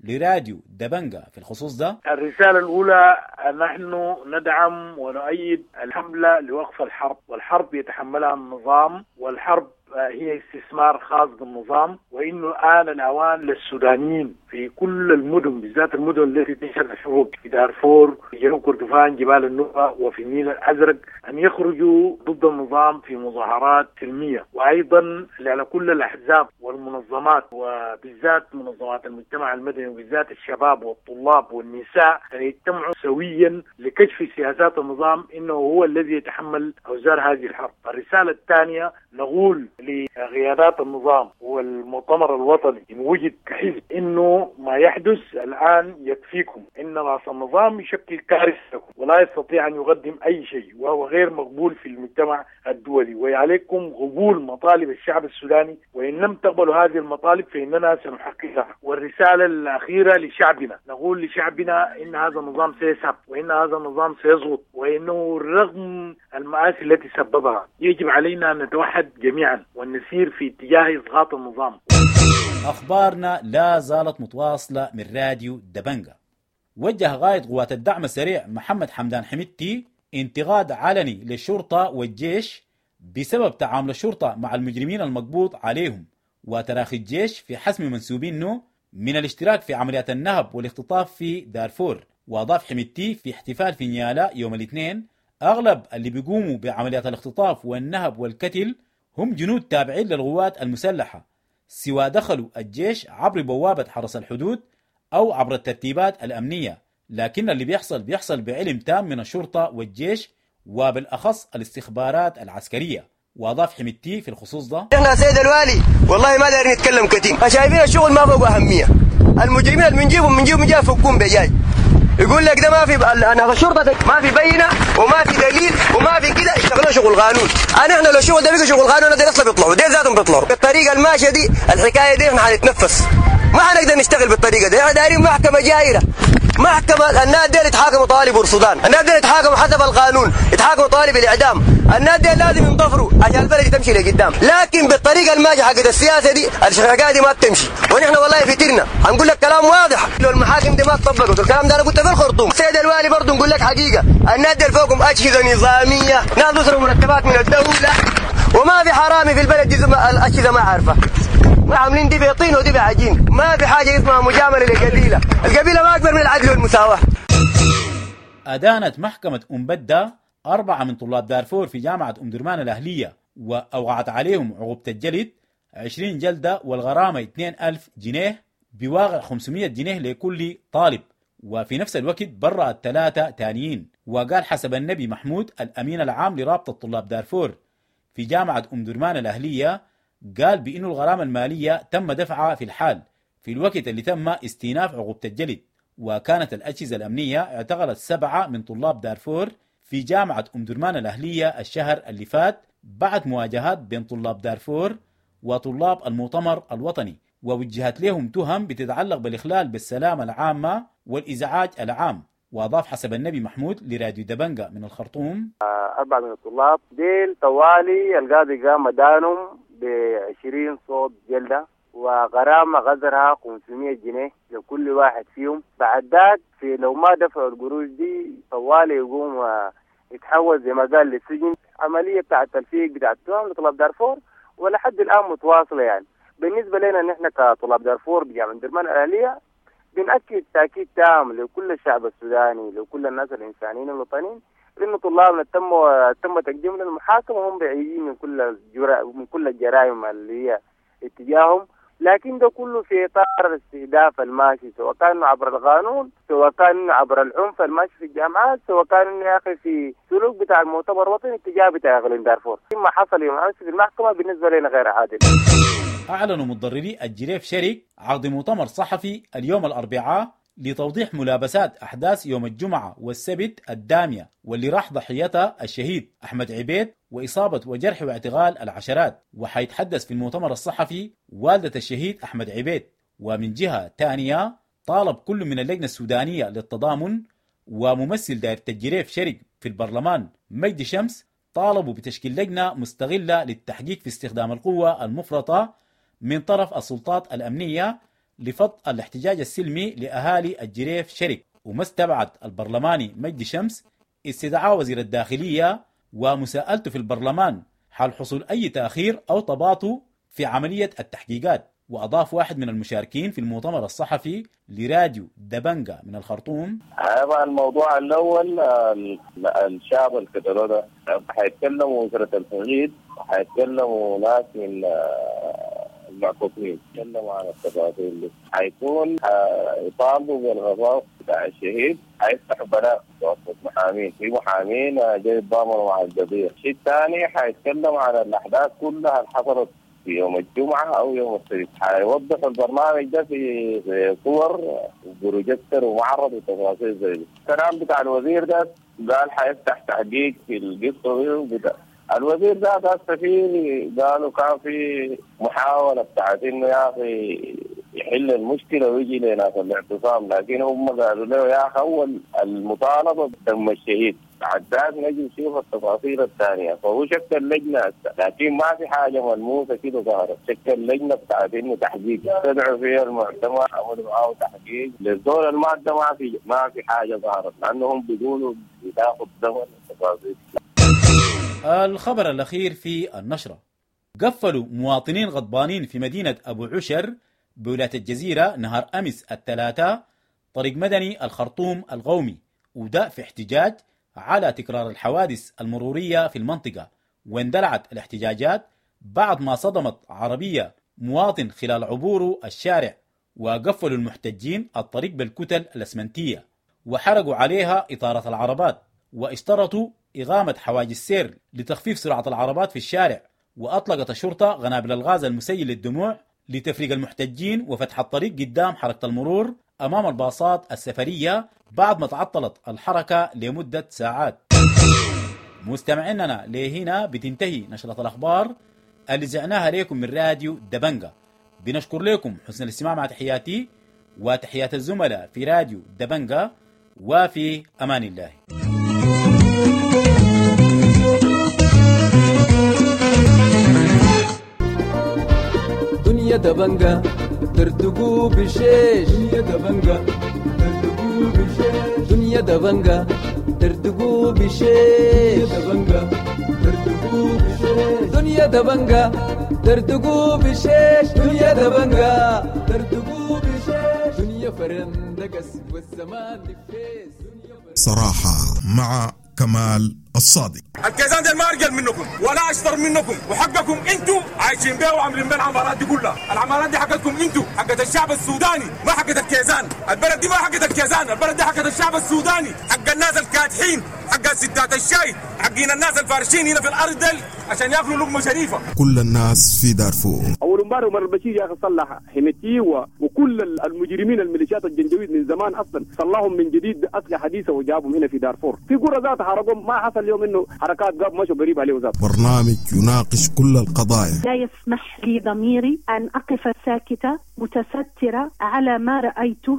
لراديو دبنجة في الخصوص ده؟ الرسالة الأولى، نحن ندعم ونؤيد الحملة لوقف الحرب، والحرب يتحملها النظام، والحرب هي استثمار خاص بالنظام، وإنه الآن الأوان للسودانيين في كل المدن، بالذات المدن التي تشهد الحروب في دارفور، في جنوب كردفان، جبال النوبة، وفي النيل الأزرق، أن يخرجوا ضد النظام في مظاهرات سلمية. وأيضا على كل الأحزاب والمنظمات، وبالذات منظمات المجتمع المدني، وبالذات الشباب والطلاب والنساء، أن يجتمعوا سويا لكشف سياسات النظام، إنه هو الذي يتحمل أوزار هذه الحرب. الرسالة الثانية، نقول لقيادات النظام والمؤتمر الوطني إن وجد كحزب إنه ما يحدث الآن يكفيكم، إن رأس النظام يشكل كارثة لكم ولا يستطيع أن يقدم أي شيء، وهو غير مقبول في المجتمع الدولي، وعليكم قبول مطالب الشعب السوداني، وإن لم تقبلوا هذه المطالب فإننا سنحققها. والرسالة الأخيرة لشعبنا، نقول لشعبنا إن هذا النظام سيسحب، وإن هذا النظام سيسقط، وإنه رغم المآسي التي سببها يجب علينا أن نتوحد جميعا ونسير في اتجاه إسقاط النظام. أخبارنا لا زالت متواصلة من راديو دبنجة. وجه قائد قوات الدعم السريع محمد حمدان حميدتي انتقاد علني للشرطة والجيش بسبب تعامل الشرطة مع المجرمين المقبوض عليهم وتراخي الجيش في حسم منسوبينه من الاشتراك في عمليات النهب والاختطاف في دارفور. وأضاف حميدتي في احتفال في نيالا يوم الاثنين، أغلب اللي بيقوموا بعمليات الاختطاف والنهب والقتل هم جنود تابعين للقوات المسلحة، سواء دخلوا الجيش عبر بوابة حرس الحدود أو عبر الترتيبات الأمنية، لكن اللي بيحصل بيحصل بعلم تام من الشرطة والجيش وبالأخص الاستخبارات العسكرية. وأضاف حميدتي في الخصوص ده، احنا سيد الوالي والله ما دايرين نتكلم كتير، شايفين الشغل ما فوق أهمية. المجرمين اللي بنجيبهم بنجيبهم من جهة فوقهم بجاي، يقول لك ده ما في انا الشرطه ما في بينه وما في دليل وما في كده، يشتغلوا شغل قانون. انا احنا لو الشغل ده بيجي شغل قانون ده اصلا بيطلعوا دي ذاتهم بيطلعوا بالطريقه الماشيه دي. الحكايه دي احنا حنتنفس، ما حنقدر نشتغل بالطريقه دي. احنا دايرين محكمه جايره، محكمه الناس دي يتحاكموا طالب ورصدان، الناس دي يتحاكموا حسب القانون، يتحاكموا طالب الاعدام، الناس دي لازم ينضفروا عشان البلد تمشي لقدام. لكن بالطريقه الماشيه حقت السياسه دي الحكايه دي ما بتمشي، ونحن والله فترنا هنقول لك كلام واضح. لو المحاكم دي ما تطبقت الكلام ده انا كنت في الخرطوم. سيد الوالي برضه نقول لك حقيقه، الناس دي فوقهم اجهزه نظاميه، ناس بيصرفوا مرتبات من الدوله، وما في حرامي في البلد دي الاجهزه ما عارفه، عاملين دي بيطين ودي بعجين، ما في حاجه اسمها مجامله للقبيله، القبيله ما اكبر من العدل والمساواه. أدانت محكمة أم بدة أربعة من طلاب دارفور في جامعة أم درمان الأهلية وأوقعت عليهم عقوبة الجلد عشرين جلدة والغرامة اثنين ألف جنيه بواقع خمسمائة جنيه لكل طالب، وفي نفس الوقت برأت ثلاثة تانيين. وقال حسب النبي محمود الأمين العام لرابطة طلاب دارفور في جامعة أم درمان الأهلية، قال بأنه الغرامة المالية تم دفعها في الحال في الوقت اللي تم استئناف عقوبة الجلد. وكانت الأجهزة الأمنية اعتقلت سبعة من طلاب دارفور في جامعة أم درمان الأهلية الشهر اللي فات بعد مواجهات بين طلاب دارفور وطلاب المؤتمر الوطني، ووجهت لهم تهم بتتعلق بالإخلال بالسلامة العامة والإزعاج العام. وأضاف حسب النبي محمود لراديو دبنجة من الخرطوم، أربعة من الطلاب ديل طوالي القاضي قام دانهم بعشرين صوت جلدة وغرامة قدرها خمسمائة جنيه لكل واحد فيهم. بعد ذاك في لو ما دفعوا القروش دي طوالي يقوم يتحول زي ما قال للسجن. عملية بتاعت التلفيق بتاعت التهم لطلاب دارفور ولحد الآن متواصلة. يعني بالنسبة لنا نحن كطلاب دارفور بجامعة درمان الأهلية بنأكد تأكيد تام لكل الشعب السوداني، لكل الناس الإنسانيين الوطنيين، لأن طلابنا تم تم تقديم لهم المحاكمة وهم بعيدين من كل الجرائم من كل الجرائم اللي هي اتجاههم، لكن ده كله في إطار الاستهداف الماشي، سواء كان عبر القانون، سواء كان عبر العنف الماشي في الجامعات، سواء كان يا أخي في سلوك بتاع المؤتمر الوطني اتجاه بتاع أهل دارفور. ما حصل يوم أمس في المحكمة بالنسبة لنا غير عادل. أعلنوا متضرري الجريف شريك عقد مؤتمر صحفي اليوم الأربعاء لتوضيح ملابسات أحداث يوم الجمعة والسبت الدامية واللي راح ضحيتها الشهيد أحمد عبيد وإصابة وجرح واعتقال العشرات. وحيتحدث في المؤتمر الصحفي والدة الشهيد أحمد عبيد. ومن جهة تانية طالب كل من اللجنة السودانية للتضامن وممثل دائرة الجريف شريك في البرلمان مجدي شمس طالبوا بتشكيل لجنة مستغلة للتحقيق في استخدام القوة المفرطة من طرف السلطات الأمنية لفض الاحتجاج السلمي لأهالي الجريف شرك. وما استبعد البرلماني مجدي شمس استدعاء وزير الداخلية ومساءلته في البرلمان حال حصول أي تأخير أو تباطؤ في عملية التحقيقات. وأضاف واحد من المشاركين في المؤتمر الصحفي لراديو دبنجا من الخرطوم: هذا الموضوع الأول الشعب الكتالو ده حيتكلموا وزارة التوحيد وحيتكلموا ناس من المعتصمين يتكلموا عن التفاصيل دي. حيكون يطالبوا بالغضاض بتاع الشهيد، حيفتحوا بلاء توسط محامين، في محامين جاي يتضامنوا مع القضية. الشيء الثاني حيتكلموا عن الأحداث كلها اللي حصلت في يوم الجمعة أو يوم السبت. حيوضحوا البرنامج ده في صور وبروجيكتور ومعرض وتفاصيل زي دي. الكلام بتاع الوزير ده قال حيفتح تحقيق في القصة دي وبتاع. الوزير ده هسه فيه قالوا كان في محاولة بتاعت إنه يا أخي يحل المشكلة ويجي لناس الاعتصام، لكن هم قالوا له يا أخي أول المطالبة بدم الشهيد، بعد ذلك نجي نشوف التفاصيل الثانية. فهو شكل لجنة لكن ما في حاجة ملموسة كده ظهرت. شكل لجنة بتاعت إنه تحقيق يستدعوا فيها المعتمر عملوا معه تحقيق للدول المادة ما في ما في حاجة ظهرت، لأنهم بيقولوا بتاخد ثمن التفاصيل. الخبر الأخير في النشرة: قفلوا مواطنين غضبانين في مدينة أبو عشر بولاية الجزيرة نهار أمس الثلاثاء طريق مدني الخرطوم القومي، وده في احتجاج على تكرار الحوادث المرورية في المنطقة. واندلعت الاحتجاجات بعد ما صدمت عربية مواطن خلال عبوره الشارع، وقفلوا المحتجين الطريق بالكتل الأسمنتية وحرقوا عليها إطارات العربات، واشترطوا إقامة حواجز سير لتخفيف سرعة العربات في الشارع. وأطلقت الشرطة قنابل الغاز المسيل للدموع لتفريق المحتجين وفتح الطريق قدام حركة المرور أمام الباصات السفرية بعد ما تعطلت الحركة لمدة ساعات. مستمعيننا لهنا بتنتهي نشرة الأخبار اللي زعناها لكم من راديو دبنجا. بنشكر لكم حسن الاستماع مع تحياتي وتحيات الزملاء في راديو دبنجا، وفي أمان الله. دنيا دبنجا ترتقو بشيش، دنيا دبنجا ترتقو بشيش، دنيا دبنجا ترتقو بشيش، دبنجا ترتقو بشيش، دنيا دبنجا ترتقو بشيش، دنيا دبنجا ترتقو بشيش، دنيا فرندقس والزمان لفيس. صراحة مع كمال الصادق. الكيزان ده ما ارجل منكم ولا اشطر منكم، وحقكم انتوا عايشين بيه وعاملين بيه العمارات دي كلها. العمارات دي حقتكم انتوا، حقت الشعب السوداني، ما حقت الكيزان. البلد دي ما حقت الكيزان، البلد دي حقت الشعب السوداني، حق الناس الكادحين، حق ستات الشاي، حقين الناس الفارشين هنا في الارض دل عشان ياكلوا لقمه شريفه. كل الناس في دارفور. اول امبارح عمر البشير يا اخي صلح حميتي وكل المجرمين الميليشيات الجنجويد من زمان اصلا صلحهم من جديد اسلحه حديثه وجابهم هنا في دارفور. في قرى ذات حرقهم ما حصل اليوم انه حركات قاب مشوا قريب عليه ذات. برنامج يناقش كل القضايا. لا يسمح لي ضميري ان اقف ساكته متستره على ما رايته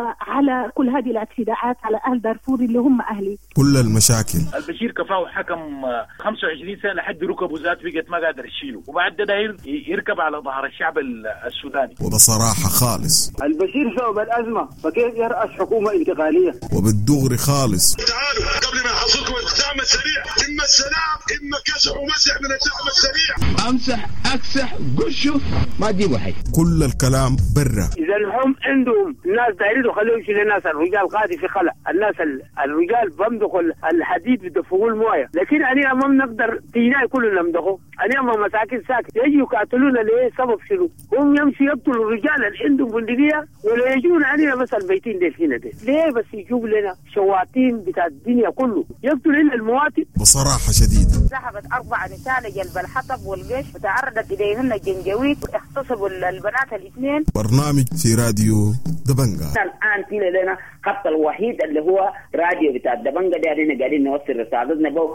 وعلى كل هذه الاعتداءات على اهل دارفور اللي هم اهلي. كل المشاكل. البشير كفاه حكم خمسة وعشرين سنه لحد ركبه ذات بقت ما قادر يشيله، وبعد ده يركب على ظهر الشعب السوداني. وبصراحه خالص البشير سبب الازمه، فكيف يرأس حكومه انتقاليه؟ وبالدغري خالص. تعالوا قبل ما يحصلكم الدعم السريع، اما السلام اما كسح ومسح من الدعم السريع. امسح اكسح قشوا ما تجيبوا حي. كل الكلام برا. اذا هم عندهم الناس دايرين يخلوا يشيل الناس، الرجال قاعد في خلع، الناس الرجال بمدخل الحديد بدفعوا المويه، لكن أنا ما بنقدر تيجي كلنا نمدخوا. أنا ما مساكين ساكت يجي يقاتلونا ليه؟ سبب شنو؟ هم يمشي يقتلوا الرجال اللي عندهم بندقية ولا يجون علينا بس البيتين ديل هنا ديل. ليه بس يجيبوا لنا شواطين بتاع الدنيا كله يقتلوا لنا المواطن؟ بصراحة شديدة. ذهبت أربع نساء لجلب الحطب والجيش وتعرضت إليهن الجنجويد واغتصبوا البنات الاثنين. برنامج في راديو دبنجا. الآن في لنا خط الوحيد اللي هو راديو بتاع دبنجا ده، علينا قاعدين نوصل رسالتنا بو.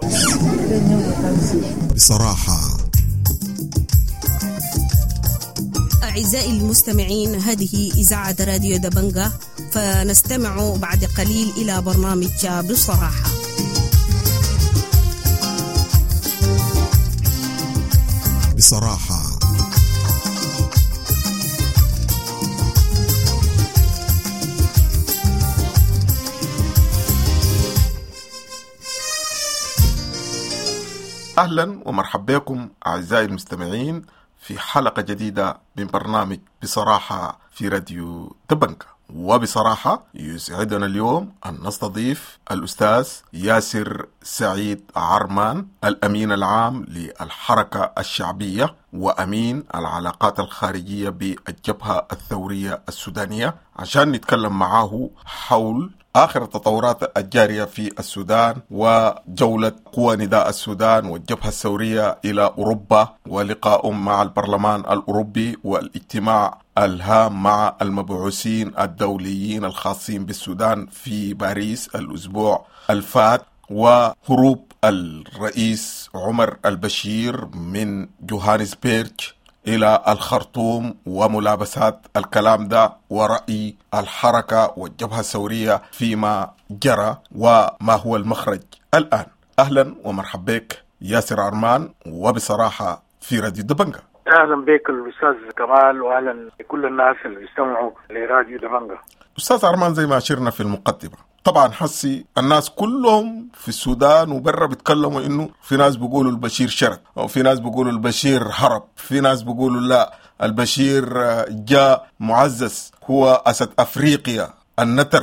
بصراحة. أعزائي المستمعين، هذه إذاعة راديو دبنجا، فنستمع بعد قليل إلى برنامج بصراحة. بصراحة أهلا ومرحبا بكم أعزائي المستمعين في حلقة جديدة من برنامج بصراحة في راديو دبنجة. وبصراحة يسعدنا اليوم أن نستضيف الأستاذ ياسر سعيد عرمان، الأمين العام للحركة الشعبية وأمين العلاقات الخارجية بالجبهة الثورية السودانية، عشان نتكلم معه حول آخر التطورات الجارية في السودان وجولة قوى نداء السودان والجبهة الثورية إلى أوروبا ولقاء مع البرلمان الأوروبي والاجتماع الهام مع المبعوثين الدوليين الخاصين بالسودان في باريس الأسبوع الفات، وهروب الرئيس عمر البشير من جوهانسبيرغ إلى الخرطوم وملابسات الكلام ده ورأي الحركة والجبهة الثورية فيما جرى وما هو المخرج الآن. أهلا ومرحبا بك ياسر عرمان وبصراحة في راديو دبنجة. أهلا بك الأستاذ كمال، وأهلا بكل الناس اللي بيستمعوا لراديو دبنجة. أستاذ عرمان، زي ما أشرنا في المقدمة، طبعا حسي الناس كلهم في السودان وبرا بيتكلموا انه في ناس بيقولوا البشير شرد، او في ناس بيقولوا البشير هرب، في ناس بيقولوا لا البشير جاء معزز هو اسد افريقيا النتر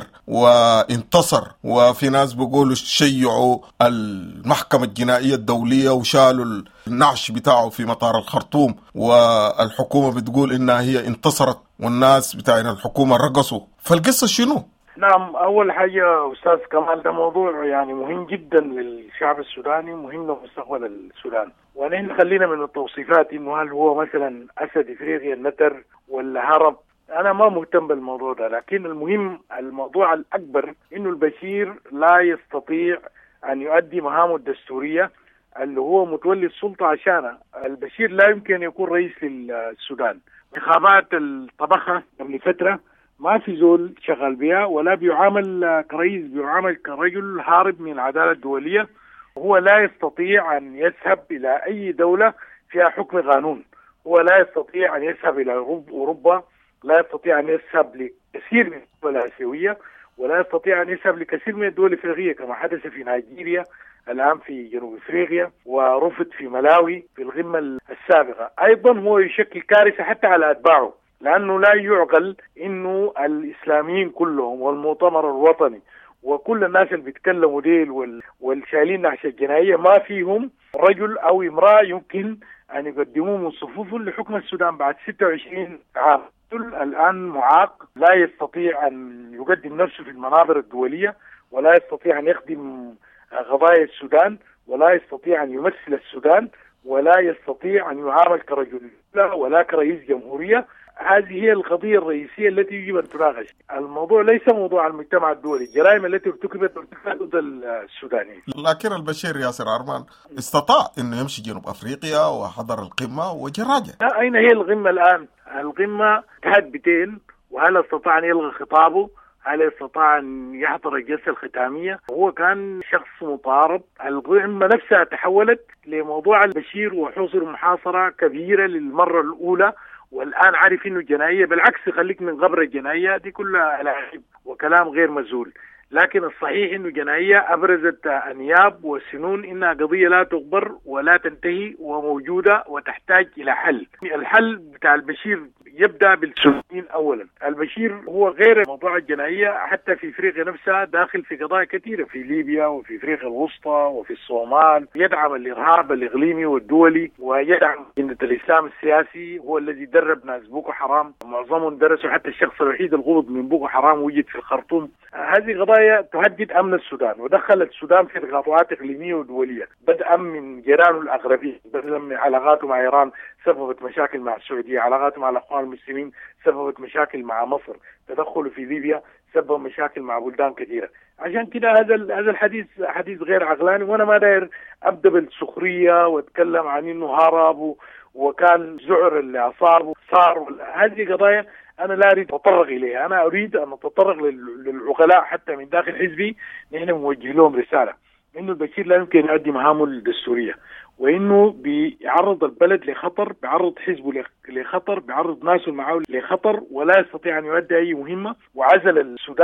وانتصر، وفي ناس بيقولوا شيعوا المحكمة الجنائية الدولية وشالوا النعش بتاعه في مطار الخرطوم، والحكومة بتقول انها هي انتصرت والناس بتاعين الحكومة رقصوا. فالقصة شنو؟ نعم، أول حاجة أستاذ كمال، ده موضوع يعني مهم جدا للشعب السوداني، مهم لمستقبل السودان. ونحن خلينا من التوصيفات إنه هل هو مثلا أسد إفريقيا النتر ولا هرب، أنا ما مهتم بالموضوع ده. لكن المهم الموضوع الأكبر إنه البشير لا يستطيع أن يؤدي مهامه الدستورية اللي هو متولي السلطة عشانه. البشير لا يمكن يكون رئيس للسودان. انتخابات الطبخة قبل فترة ما في زول شغال بها ولا بيعامل كرئيس، بيعامل كرجل هارب من العدالة الدولية. هو لا يستطيع أن يذهب إلى أي دولة فيها حكم قانون، هو لا يستطيع أن يذهب إلى أوروبا، لا يستطيع أن يذهب لكثير من الدول الآسيوية، ولا يستطيع أن يذهب لكثير من الدول الإفريقية كما حدث في نيجيريا، الآن في جنوب إفريقيا، ورفض في ملاوي في القمة السابقة. أيضا هو يشكل كارثة حتى على أتباعه، لأنه لا يعقل إنه الإسلاميين كلهم والمؤتمر الوطني وكل الناس اللي بيتكلموا ديل والشايلين نعش الجنائية ما فيهم رجل أو امرأة يمكن أن يقدموه من صفوفهم لحكم السودان بعد ستة وعشرين عام. الآن معاق، لا يستطيع أن يقدم نفسه في المنابر الدولية، ولا يستطيع أن يخدم قضايا السودان، ولا يستطيع أن يمثل السودان، ولا يستطيع أن يعامل كرجل ولا كرئيس جمهورية. هذه هي القضية الرئيسية التي يجب أن تناقش. الموضوع ليس موضوع المجتمع الدولي، الجرائم التي ارتكبت ارتكبت ضد السودانيين. لكن البشير ياسر عرمان استطاع أنه يمشي جنوب أفريقيا وحضر القمة وجراجة. أين هي القمة الآن؟ القمة انتهت بتين، وهل استطاع أن يلغي خطابه؟ هل استطاع أن يحضر الجلسة الختامية؟ هو كان شخص مطارد. القمة نفسها تحولت لموضوع البشير وحصر محاصرة كبيرة للمرة الأولى، والآن عارف إنه جنائية. بالعكس، خليك من قبر الجنائية دي كلها ألاعيب وكلام غير مزول. لكن الصحيح إنه جنائية أبرزت أنياب وسنون إنها قضية لا تقبر ولا تنتهي وموجودة وتحتاج إلى حل. الحل بتاع البشير يبدأ بالسودانيين أولا. البشير هو غير موضوع الجنائية، حتى في إفريقيا نفسها داخل في قضايا كثيرة، في ليبيا وفي إفريقيا الوسطى وفي الصومال. يدعم الإرهاب الإقليمي والدولي، ويدعم جنة الإسلام السياسي. هو الذي درب ناس بوكو حرام، معظمهم درسوا، حتى الشخص الوحيد الغضب من بوكو حرام وجد في الخرطوم. هذه قضايا تهدد أمن السودان، ودخلت السودان في تقاطعات إقليمية ودولية، بدءا من جيرانه الأقربين، بدءا من علاقاته مع إيران سببت مشاكل مع السعودية، علاقاته مع الأخوان المسلمين سببت مشاكل مع مصر، تدخله في ليبيا سبب مشاكل مع بلدان كثيرة. عشان كده هذا هذا الحديث حديث غير عقلاني، وأنا ما داير أبدأ بالسخرية وأتكلم عن إنه هرب وكان زعر اللي أصابه صار. هذه قضايا أنا لا أريد أتطرق إليها، أنا أريد أن أتطرق للعقلاء حتى من داخل حزبي. نحن موجه لهم رسالة إنه البشير لا يمكن يؤدي مهامه الدستورية، وإنه بيعرض البلد لخطر، بيعرض حزبه لخطر، بيعرض ناسه معه لخطر، ولا يستطيع أن يؤدي أي مهمة. وعزل السودان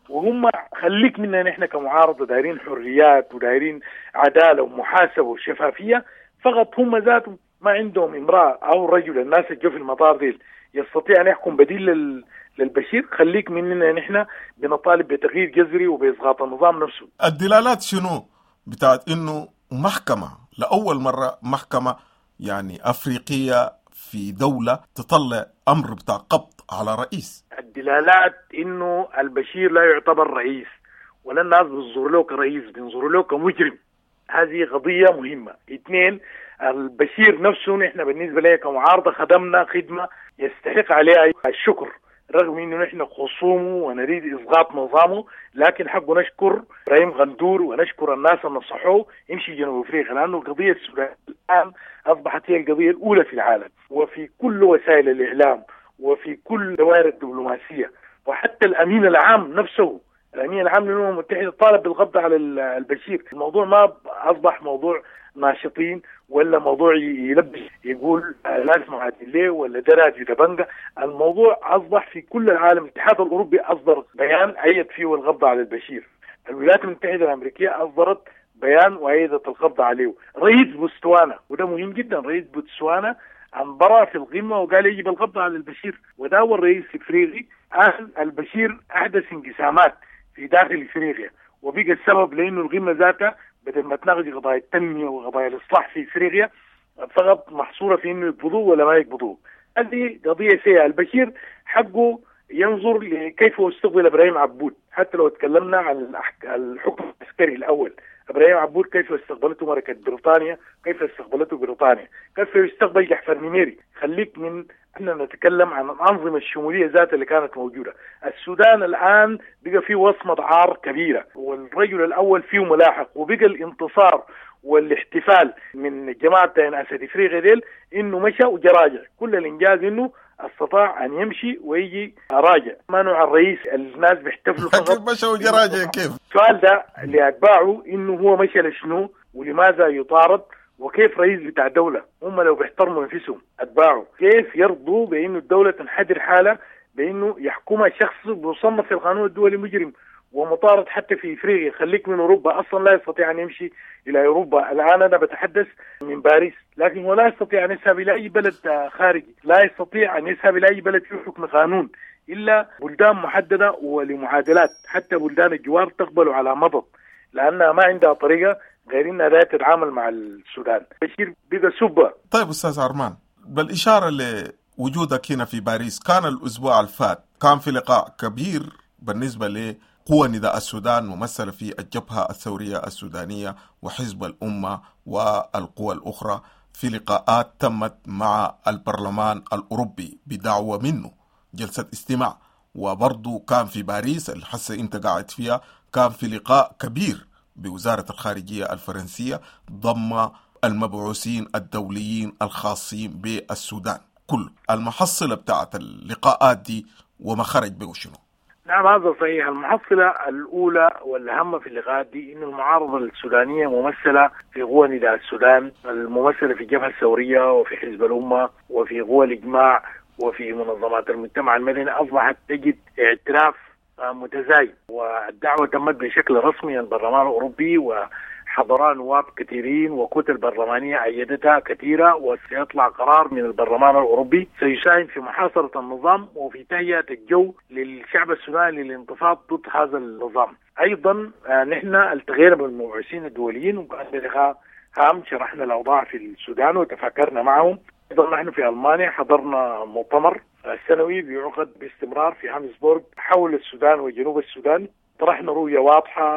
وهم خليك مننا نحن كمعارضة دايرين حريات ودايرين عدالة ومحاسبة وشفافية، فقط هم ذاتهم ما عندهم امرأة أو رجل الناس اللي في المطار ديل يستطيع أن يحكم بديل لل... للبشير. خليك مننا نحن بنطالب بتغيير جذري وبإسقاط النظام نفسه. الدلالات شنو بتاعت إنه محكمة لأول مرة محكمة يعني أفريقية في دولة تطلع أمر بتاع قبض على رئيس؟ الدلالات إنه البشير لا يعتبر رئيس ولا الناس بينظروا له كرئيس، بينظروا له كمجرم. هذه قضية مهمة. اثنين، البشير نفسه نحن بالنسبة لي كمعارضة خدمنا خدمة يستحق عليها الشكر، رغم انه نحن خصومه ونريد اسقاط نظامه، لكن حقه نشكر ابراهيم غندور ونشكر الناس اللي نصحوه يمشي جنوب افريقيا، لانه القضيه السودانيه الان اصبحت هي القضيه الاولى في العالم وفي كل وسائل الاعلام وفي كل دوائر الدبلوماسيه، وحتى الامين العام نفسه الامين العام للامم المتحده طالب بالقبض على البشير. الموضوع ما اصبح موضوع ناشطين ولا موضوع يلبس يقول لازم عادل ليه ولا درجة دبنجة. الموضوع أصبح في كل العالم. الاتحاد الأوروبي أصدر بيان أيد فيه القبض على البشير، الولايات المتحدة الأمريكية أصدرت بيان وأيدت القبض عليه. رئيس بوتسوانا وده مهم جدا، رئيس بوتسوانا انبرى في القمة وقال يجب القبض على البشير، وده هو الرئيس الإفريقي. قال البشير أحدث انقسامات في داخل إفريقيا وبقى السبب لأنه القمة ذاتها بدل ما تناقش قضايا التنمية وقضايا الإصلاح في إفريقيا فقط محصورة في إنه يقبضوه ولا ما يقبضوه. هذه قضية سيئة. البشير حقه ينظر لكيف استقبل إبراهيم عبود. حتى لو تكلمنا عن الحكم العسكري الأول، إبراهيم عبود كيف استقبلته ملكة بريطانيا، كيف استقبلته بريطانيا، كيف يستقبل جعفر نميري. خليك من احنا نتكلم عن الأنظمة الشمولية ذات اللي كانت موجودة. السودان الآن بقى فيه وصمة عار كبيرة، والرجل الأول فيه ملاحق، وبقى الانتصار والاحتفال من جماعة أسد إفريقيا ديل إنه مشى وجراجع. كل الإنجاز إنه استطاع أن يمشي ويجي راجع. ما نوع الرئيس الناس بيحتفلوا فقط مشى وجراجع كيف؟ السؤال ده اللي أتباعه إنه هو مشى لشنو ولماذا يطارد، وكيف رئيس بتاع دولة هم لو بيحترموا نفسهم أتباعه كيف يرضوا بأنه الدولة تنحدر حالة بأنه يحكمها شخص بيصنف في القانون الدولي مجرم ومطارد حتى في إفريقيا. خليك من أوروبا أصلا لا يستطيع أن يمشي إلى أوروبا. الآن أنا بتحدث من باريس، لكن هو لا يستطيع أن يذهب إلى أي بلد خارجي، لا يستطيع أن يذهب إلى أي بلد فيه حكم قانون إلا بلدان محددة ولمعادلات. حتى بلدان الجوار تقبل على مضض لأنها ما عندها طريقة غير إنها لا تتعامل مع السودان. بشير بقى سبة. طيب أستاذ عرمان، بالإشارة لوجودك هنا في باريس، كان الأسبوع الفات كان في لقاء كبير بالنسبة لقوى نداء السودان ممثلة في الجبهة الثورية السودانية وحزب الأمة والقوى الأخرى، في لقاءات تمت مع البرلمان الأوروبي بدعوة منه، جلسة استماع. وبرضو كان في باريس اللي حسي انت قاعد فيها كان في لقاء كبير بوزارة الخارجية الفرنسية ضم المبعوثين الدوليين الخاصين بالسودان كله. المحصلة بتاعت اللقاءات دي وما خرج به شنو؟ نعم هذا صحيح. المحصلة الأولى والأهم في اللقاءات دي إنه المعارضة السودانية ممثلة في قوى نداء السودان، الممثلة في الجبهة الثورية وفي حزب الأمة وفي قوى الإجماع وفي منظمات المجتمع المدني أصبحت تجد اعتراف متزايد، والدعوة تمت بشكل رسمي البرلمان الأوروبي وحضرها نواب كثيرين وكتل برلمانية أيدتها كثيرة، وسيطلع قرار من البرلمان الأوروبي سيساهم في محاصرة النظام وفي تهيئة الجو للشعب السوداني للانتفاض ضد هذا النظام. أيضا نحن التقينا بالمبعوثين الدوليين وكان لقاء هام شرحنا الأوضاع في السودان وتفكرنا معهم. أيضا نحن في ألمانيا حضرنا مؤتمر السنوي بيعقد باستمرار في هامسبورغ حول السودان وجنوب السودان، طرحنا رؤية واضحة.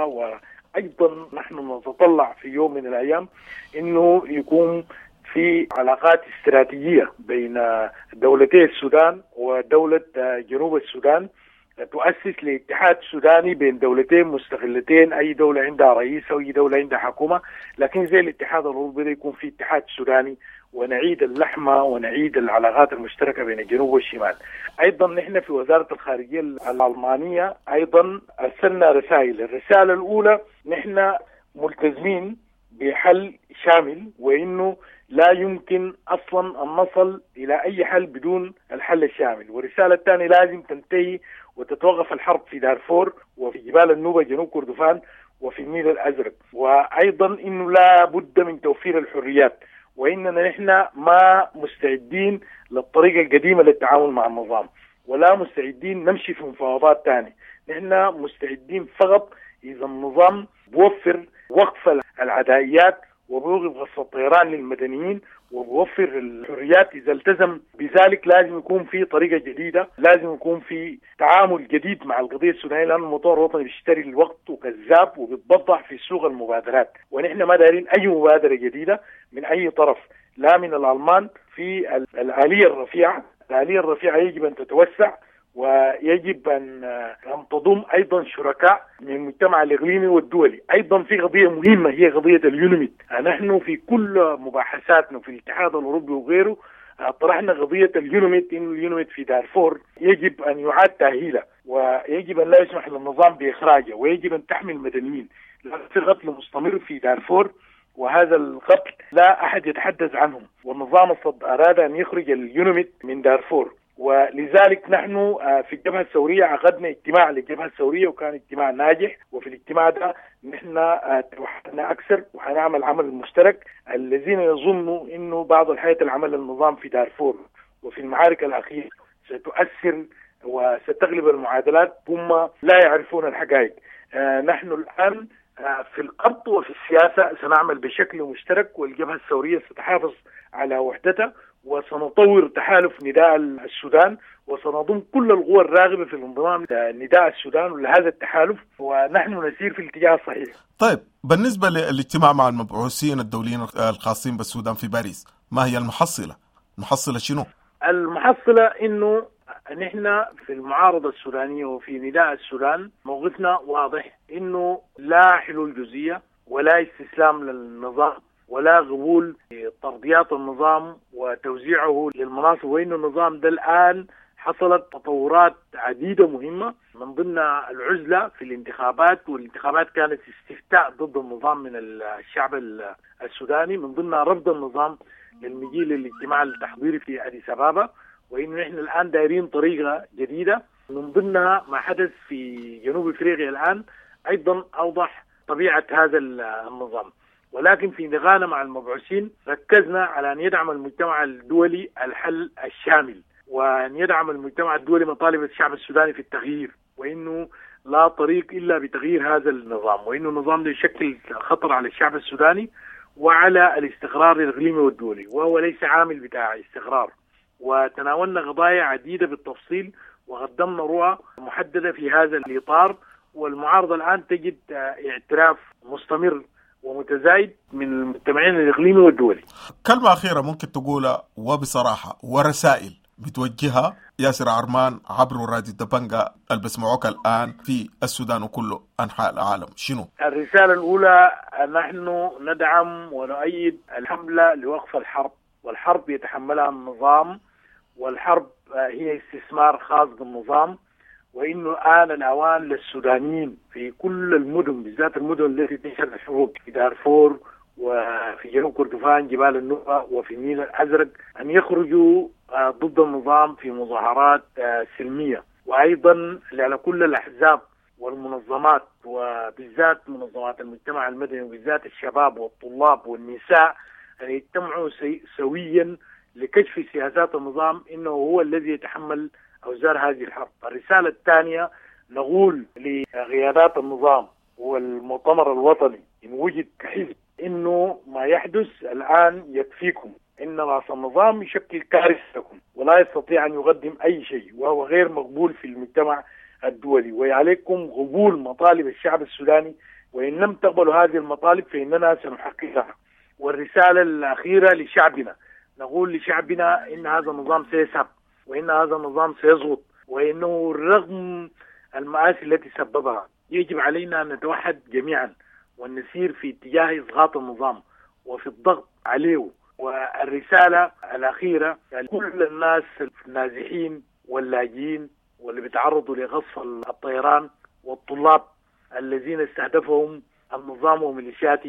وأيضا نحن نتطلع في يوم من الأيام إنه يكون في علاقات استراتيجية بين دولتي السودان ودولة جنوب السودان تؤسس لاتحاد سوداني بين دولتين مستقلتين، أي دولة عندها رئيس أو أي دولة عندها حكومة، لكن زي الاتحاد الأوروبي يكون في اتحاد سوداني ونعيد اللحمة ونعيد العلاقات المشتركة بين الجنوب والشمال. أيضا نحن في وزارة الخارجية الألمانية أيضا أرسلنا رسائل. الرسالة الأولى نحن ملتزمين بحل شامل، وإنه لا يمكن أصلا أن نصل إلى أي حل بدون الحل الشامل. والرسالة الثانية لازم تنتهي وتتوقف الحرب في دارفور وفي جبال النوبة جنوب كردفان وفي النيل الأزرق، وأيضا إنه لا بد من توفير الحريات، وإننا نحن ما مستعدين للطريقة القديمة للتعامل مع النظام، ولا مستعدين نمشي في مفاوضات تاني. نحن مستعدين فقط إذا النظام بوفر وقف العدائيات وبيوقف غصب الطيران للمدنيين وبوفر الحريات. إذا التزم بذلك لازم يكون في طريقة جديدة، لازم يكون في تعامل جديد مع القضية السودانية، لأن الموتور الوطني بيشتري الوقت وكذاب وبيتبضع في سوق المبادرات، ونحن ما دارين أي مبادرة جديدة من أي طرف، لا من الألمان في الآلية الرفيعة. الآلية الرفيعة يجب أن تتوسع، ويجب أن أن تضم أيضا شركاء من المجتمع الإقليمي والدولي. أيضا في قضية مهمة هي قضية اليونميت. نحن في كل مباحثاتنا في الاتحاد الأوروبي وغيره طرحنا قضية اليونميت، إنه اليونميت في دارفور يجب أن يعاد تأهيله، ويجب أن لا يسمح للنظام بإخراجه، ويجب أن تحمي المدنيين. لا في قتل مستمر في دارفور، وهذا القتل لا أحد يتحدث عنه، والنظام الصد أراد أن يخرج اليونميت من دارفور. ولذلك نحن في الجبهة الثورية عقدنا اجتماع للجبهة الثورية وكان اجتماع ناجح، وفي الاجتماع ده نحن توحدنا أكثر وحنعمل عمل مشترك. الذين يظنوا إنه بعض الحياة العمل النظام في دارفور وفي المعارك الأخيرة ستؤثر وستغلب المعادلات هم لا يعرفون الحقائق. نحن الآن في الأرض وفي السياسة سنعمل بشكل مشترك، والجبهة الثورية ستحافظ على وحدتها، وسنطور تحالف نداء السودان، وسنضم كل القوى الراغبة في الانضمام لنداء السودان ولهذا التحالف، ونحن نسير في الاتجاه الصحيح. طيب، بالنسبة للاجتماع مع المبعوثين الدوليين الخاصين بالسودان في باريس، ما هي المحصلة؟ المحصلة شنو؟ المحصلة إنه نحن في المعارضة السودانية وفي نداء السودان موقفنا واضح، إنه لا حلول جزئية ولا استسلام للنظام ولا قبول ترضيات النظام وتوزيعه للمناصب، وإن النظام ده الآن حصلت تطورات عديدة مهمة، من ضمن العزلة في الانتخابات، والانتخابات كانت استفتاء ضد النظام من الشعب السوداني، من ضمن رفض النظام للمجيء للاجتماع التحضيري في أديس أبابا، وإنه نحن الآن دايرين طريقة جديدة، من ضمنها ما حدث في جنوب أفريقيا الآن أيضا أوضح طبيعة هذا النظام. ولكن في نقاشنا مع المبعوثين ركزنا على أن يدعم المجتمع الدولي الحل الشامل، وأن يدعم المجتمع الدولي مطالب الشعب السوداني في التغيير، وإنه لا طريق إلا بتغيير هذا النظام، وإنه النظام ده يشكل خطر على الشعب السوداني وعلى الاستقرار الإقليمي والدولي، وهو ليس عامل بتاع استقرار. وتناولنا قضايا عديدة بالتفصيل وقدمنا رؤى محددة في هذا الإطار، والمعارضة الآن تجد اعتراف مستمر ومتزايد من المجتمعين الإقليمي والدولي. كلمة أخيرة ممكن تقولها وبصراحة، ورسائل بتوجهها ياسر عرمان عبر راديو دبنجا اللي بسمعوك الآن في السودان وكل أنحاء العالم، شنو؟ الرسالة الأولى، نحن ندعم ونؤيد الحملة لوقف الحرب، والحرب يتحملها النظام، والحرب هي استثمار خاص بالنظام، وإنه آن الأوان للسودانيين في كل المدن، بالذات المدن التي تشهد الحروب في دارفور وفي جنوب كردفان جبال النوبة وفي النيل الأزرق، أن يخرجوا ضد النظام في مظاهرات سلمية. وأيضا على كل الأحزاب والمنظمات، وبالذات منظمات المجتمع المدني وبالذات الشباب والطلاب والنساء، أن يجتمعوا سويا لكشف سياسات النظام، إنه هو الذي يتحمل أوزار هذه الحرب. الرسالة الثانية، نقول لقيادات النظام والمؤتمر الوطني إن وجد كحزب إنه ما يحدث الآن يكفيكم، إن رأس النظام يشكل كارثة لكم ولا يستطيع أن يقدم أي شيء، وهو غير مقبول في المجتمع الدولي، وعليكم قبول مطالب الشعب السوداني، وإن لم تقبلوا هذه المطالب فإننا سنحققها. والرسالة الأخيرة لشعبنا، نقول لشعبنا إن هذا النظام سيذهب، وإن هذا النظام سيسقط، وإنه رغم المآسي التي سببها يجب علينا أن نتوحد جميعا ونسير في اتجاه إسقاط النظام وفي الضغط عليه. والرسالة الأخيرة لكل الناس النازحين واللاجئين واللي بيتعرضوا لغصف الطيران والطلاب الذين استهدفهم النظام وميليشياته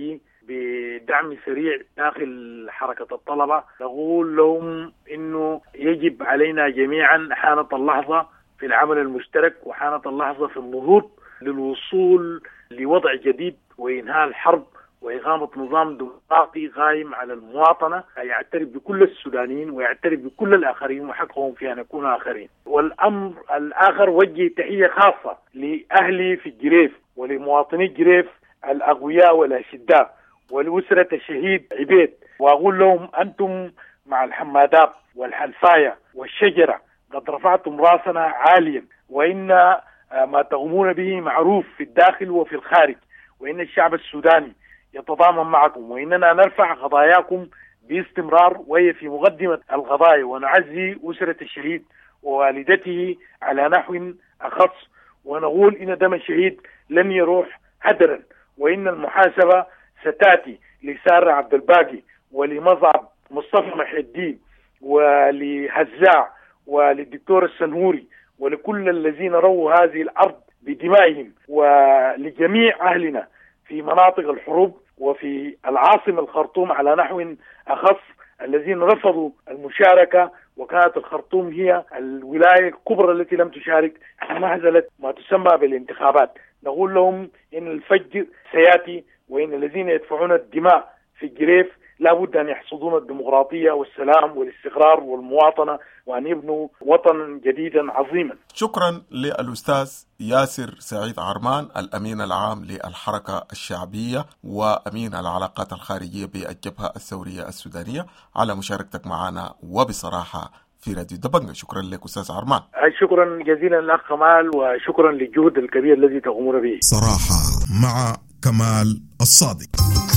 بدعم سريع داخل حركة الطلبة. نقول لهم إنه يجب علينا جميعا حانت اللحظة في العمل المشترك وحانت اللحظة في النهوض للوصول لوضع جديد وإنهاء الحرب وإقامة نظام ديمقراطي قائم على المواطنة يعترف بكل السودانيين ويعترف بكل الآخرين وحقهم في أن يكونوا آخرين. والأمر الآخر وجه تحية خاصة لأهلي في الجريف ولمواطني الجريف الأقوياء والأشداء ولأسرة الشهيد عبيد، وأقول لهم أنتم مع الحمادات والحلفاية والشجرة قد رفعتم راسنا عاليا، وإن ما تقومون به معروف في الداخل وفي الخارج، وإن الشعب السوداني يتضامن معكم، وإننا نرفع قضاياكم باستمرار وهي في مقدمة القضايا، ونعزي أسرة الشهيد ووالدته على نحو أخص، ونقول إن دم الشهيد لن يروح هدرا، وإن المحاسبة ستأتي لسارة عبد الباقي ولمصعب مصطفى محي الدين ولهزاع وللدكتور السنهوري ولكل الذين رووا هذه الأرض بدمائهم، ولجميع أهلنا في مناطق الحروب وفي العاصمة الخرطوم على نحو أخص الذين رفضوا المشاركة، وكانت الخرطوم هي الولاية الكبرى التي لم تشارك في مهزلة ما تسمى بالانتخابات. نقول لهم إن الفجر سيأتي، وإن الذين يدفعون الدماء في الجريف لا بد أن يحصدون الديمقراطية والسلام والاستقرار والمواطنة، وأن يبنوا وطنا جديدا عظيما. شكرا للأستاذ ياسر سعيد عرمان، الأمين العام للحركة الشعبية وأمين العلاقات الخارجية بالجبهة الثورية السودانية، على مشاركتك معنا وبصراحة في راديو دبنجة. شكرا لك أستاذ عرمان. شكرا جزيلا لأخ كمال، وشكرا للجهد الكبير الذي تقومون به. صراحة مع كمال الصادق.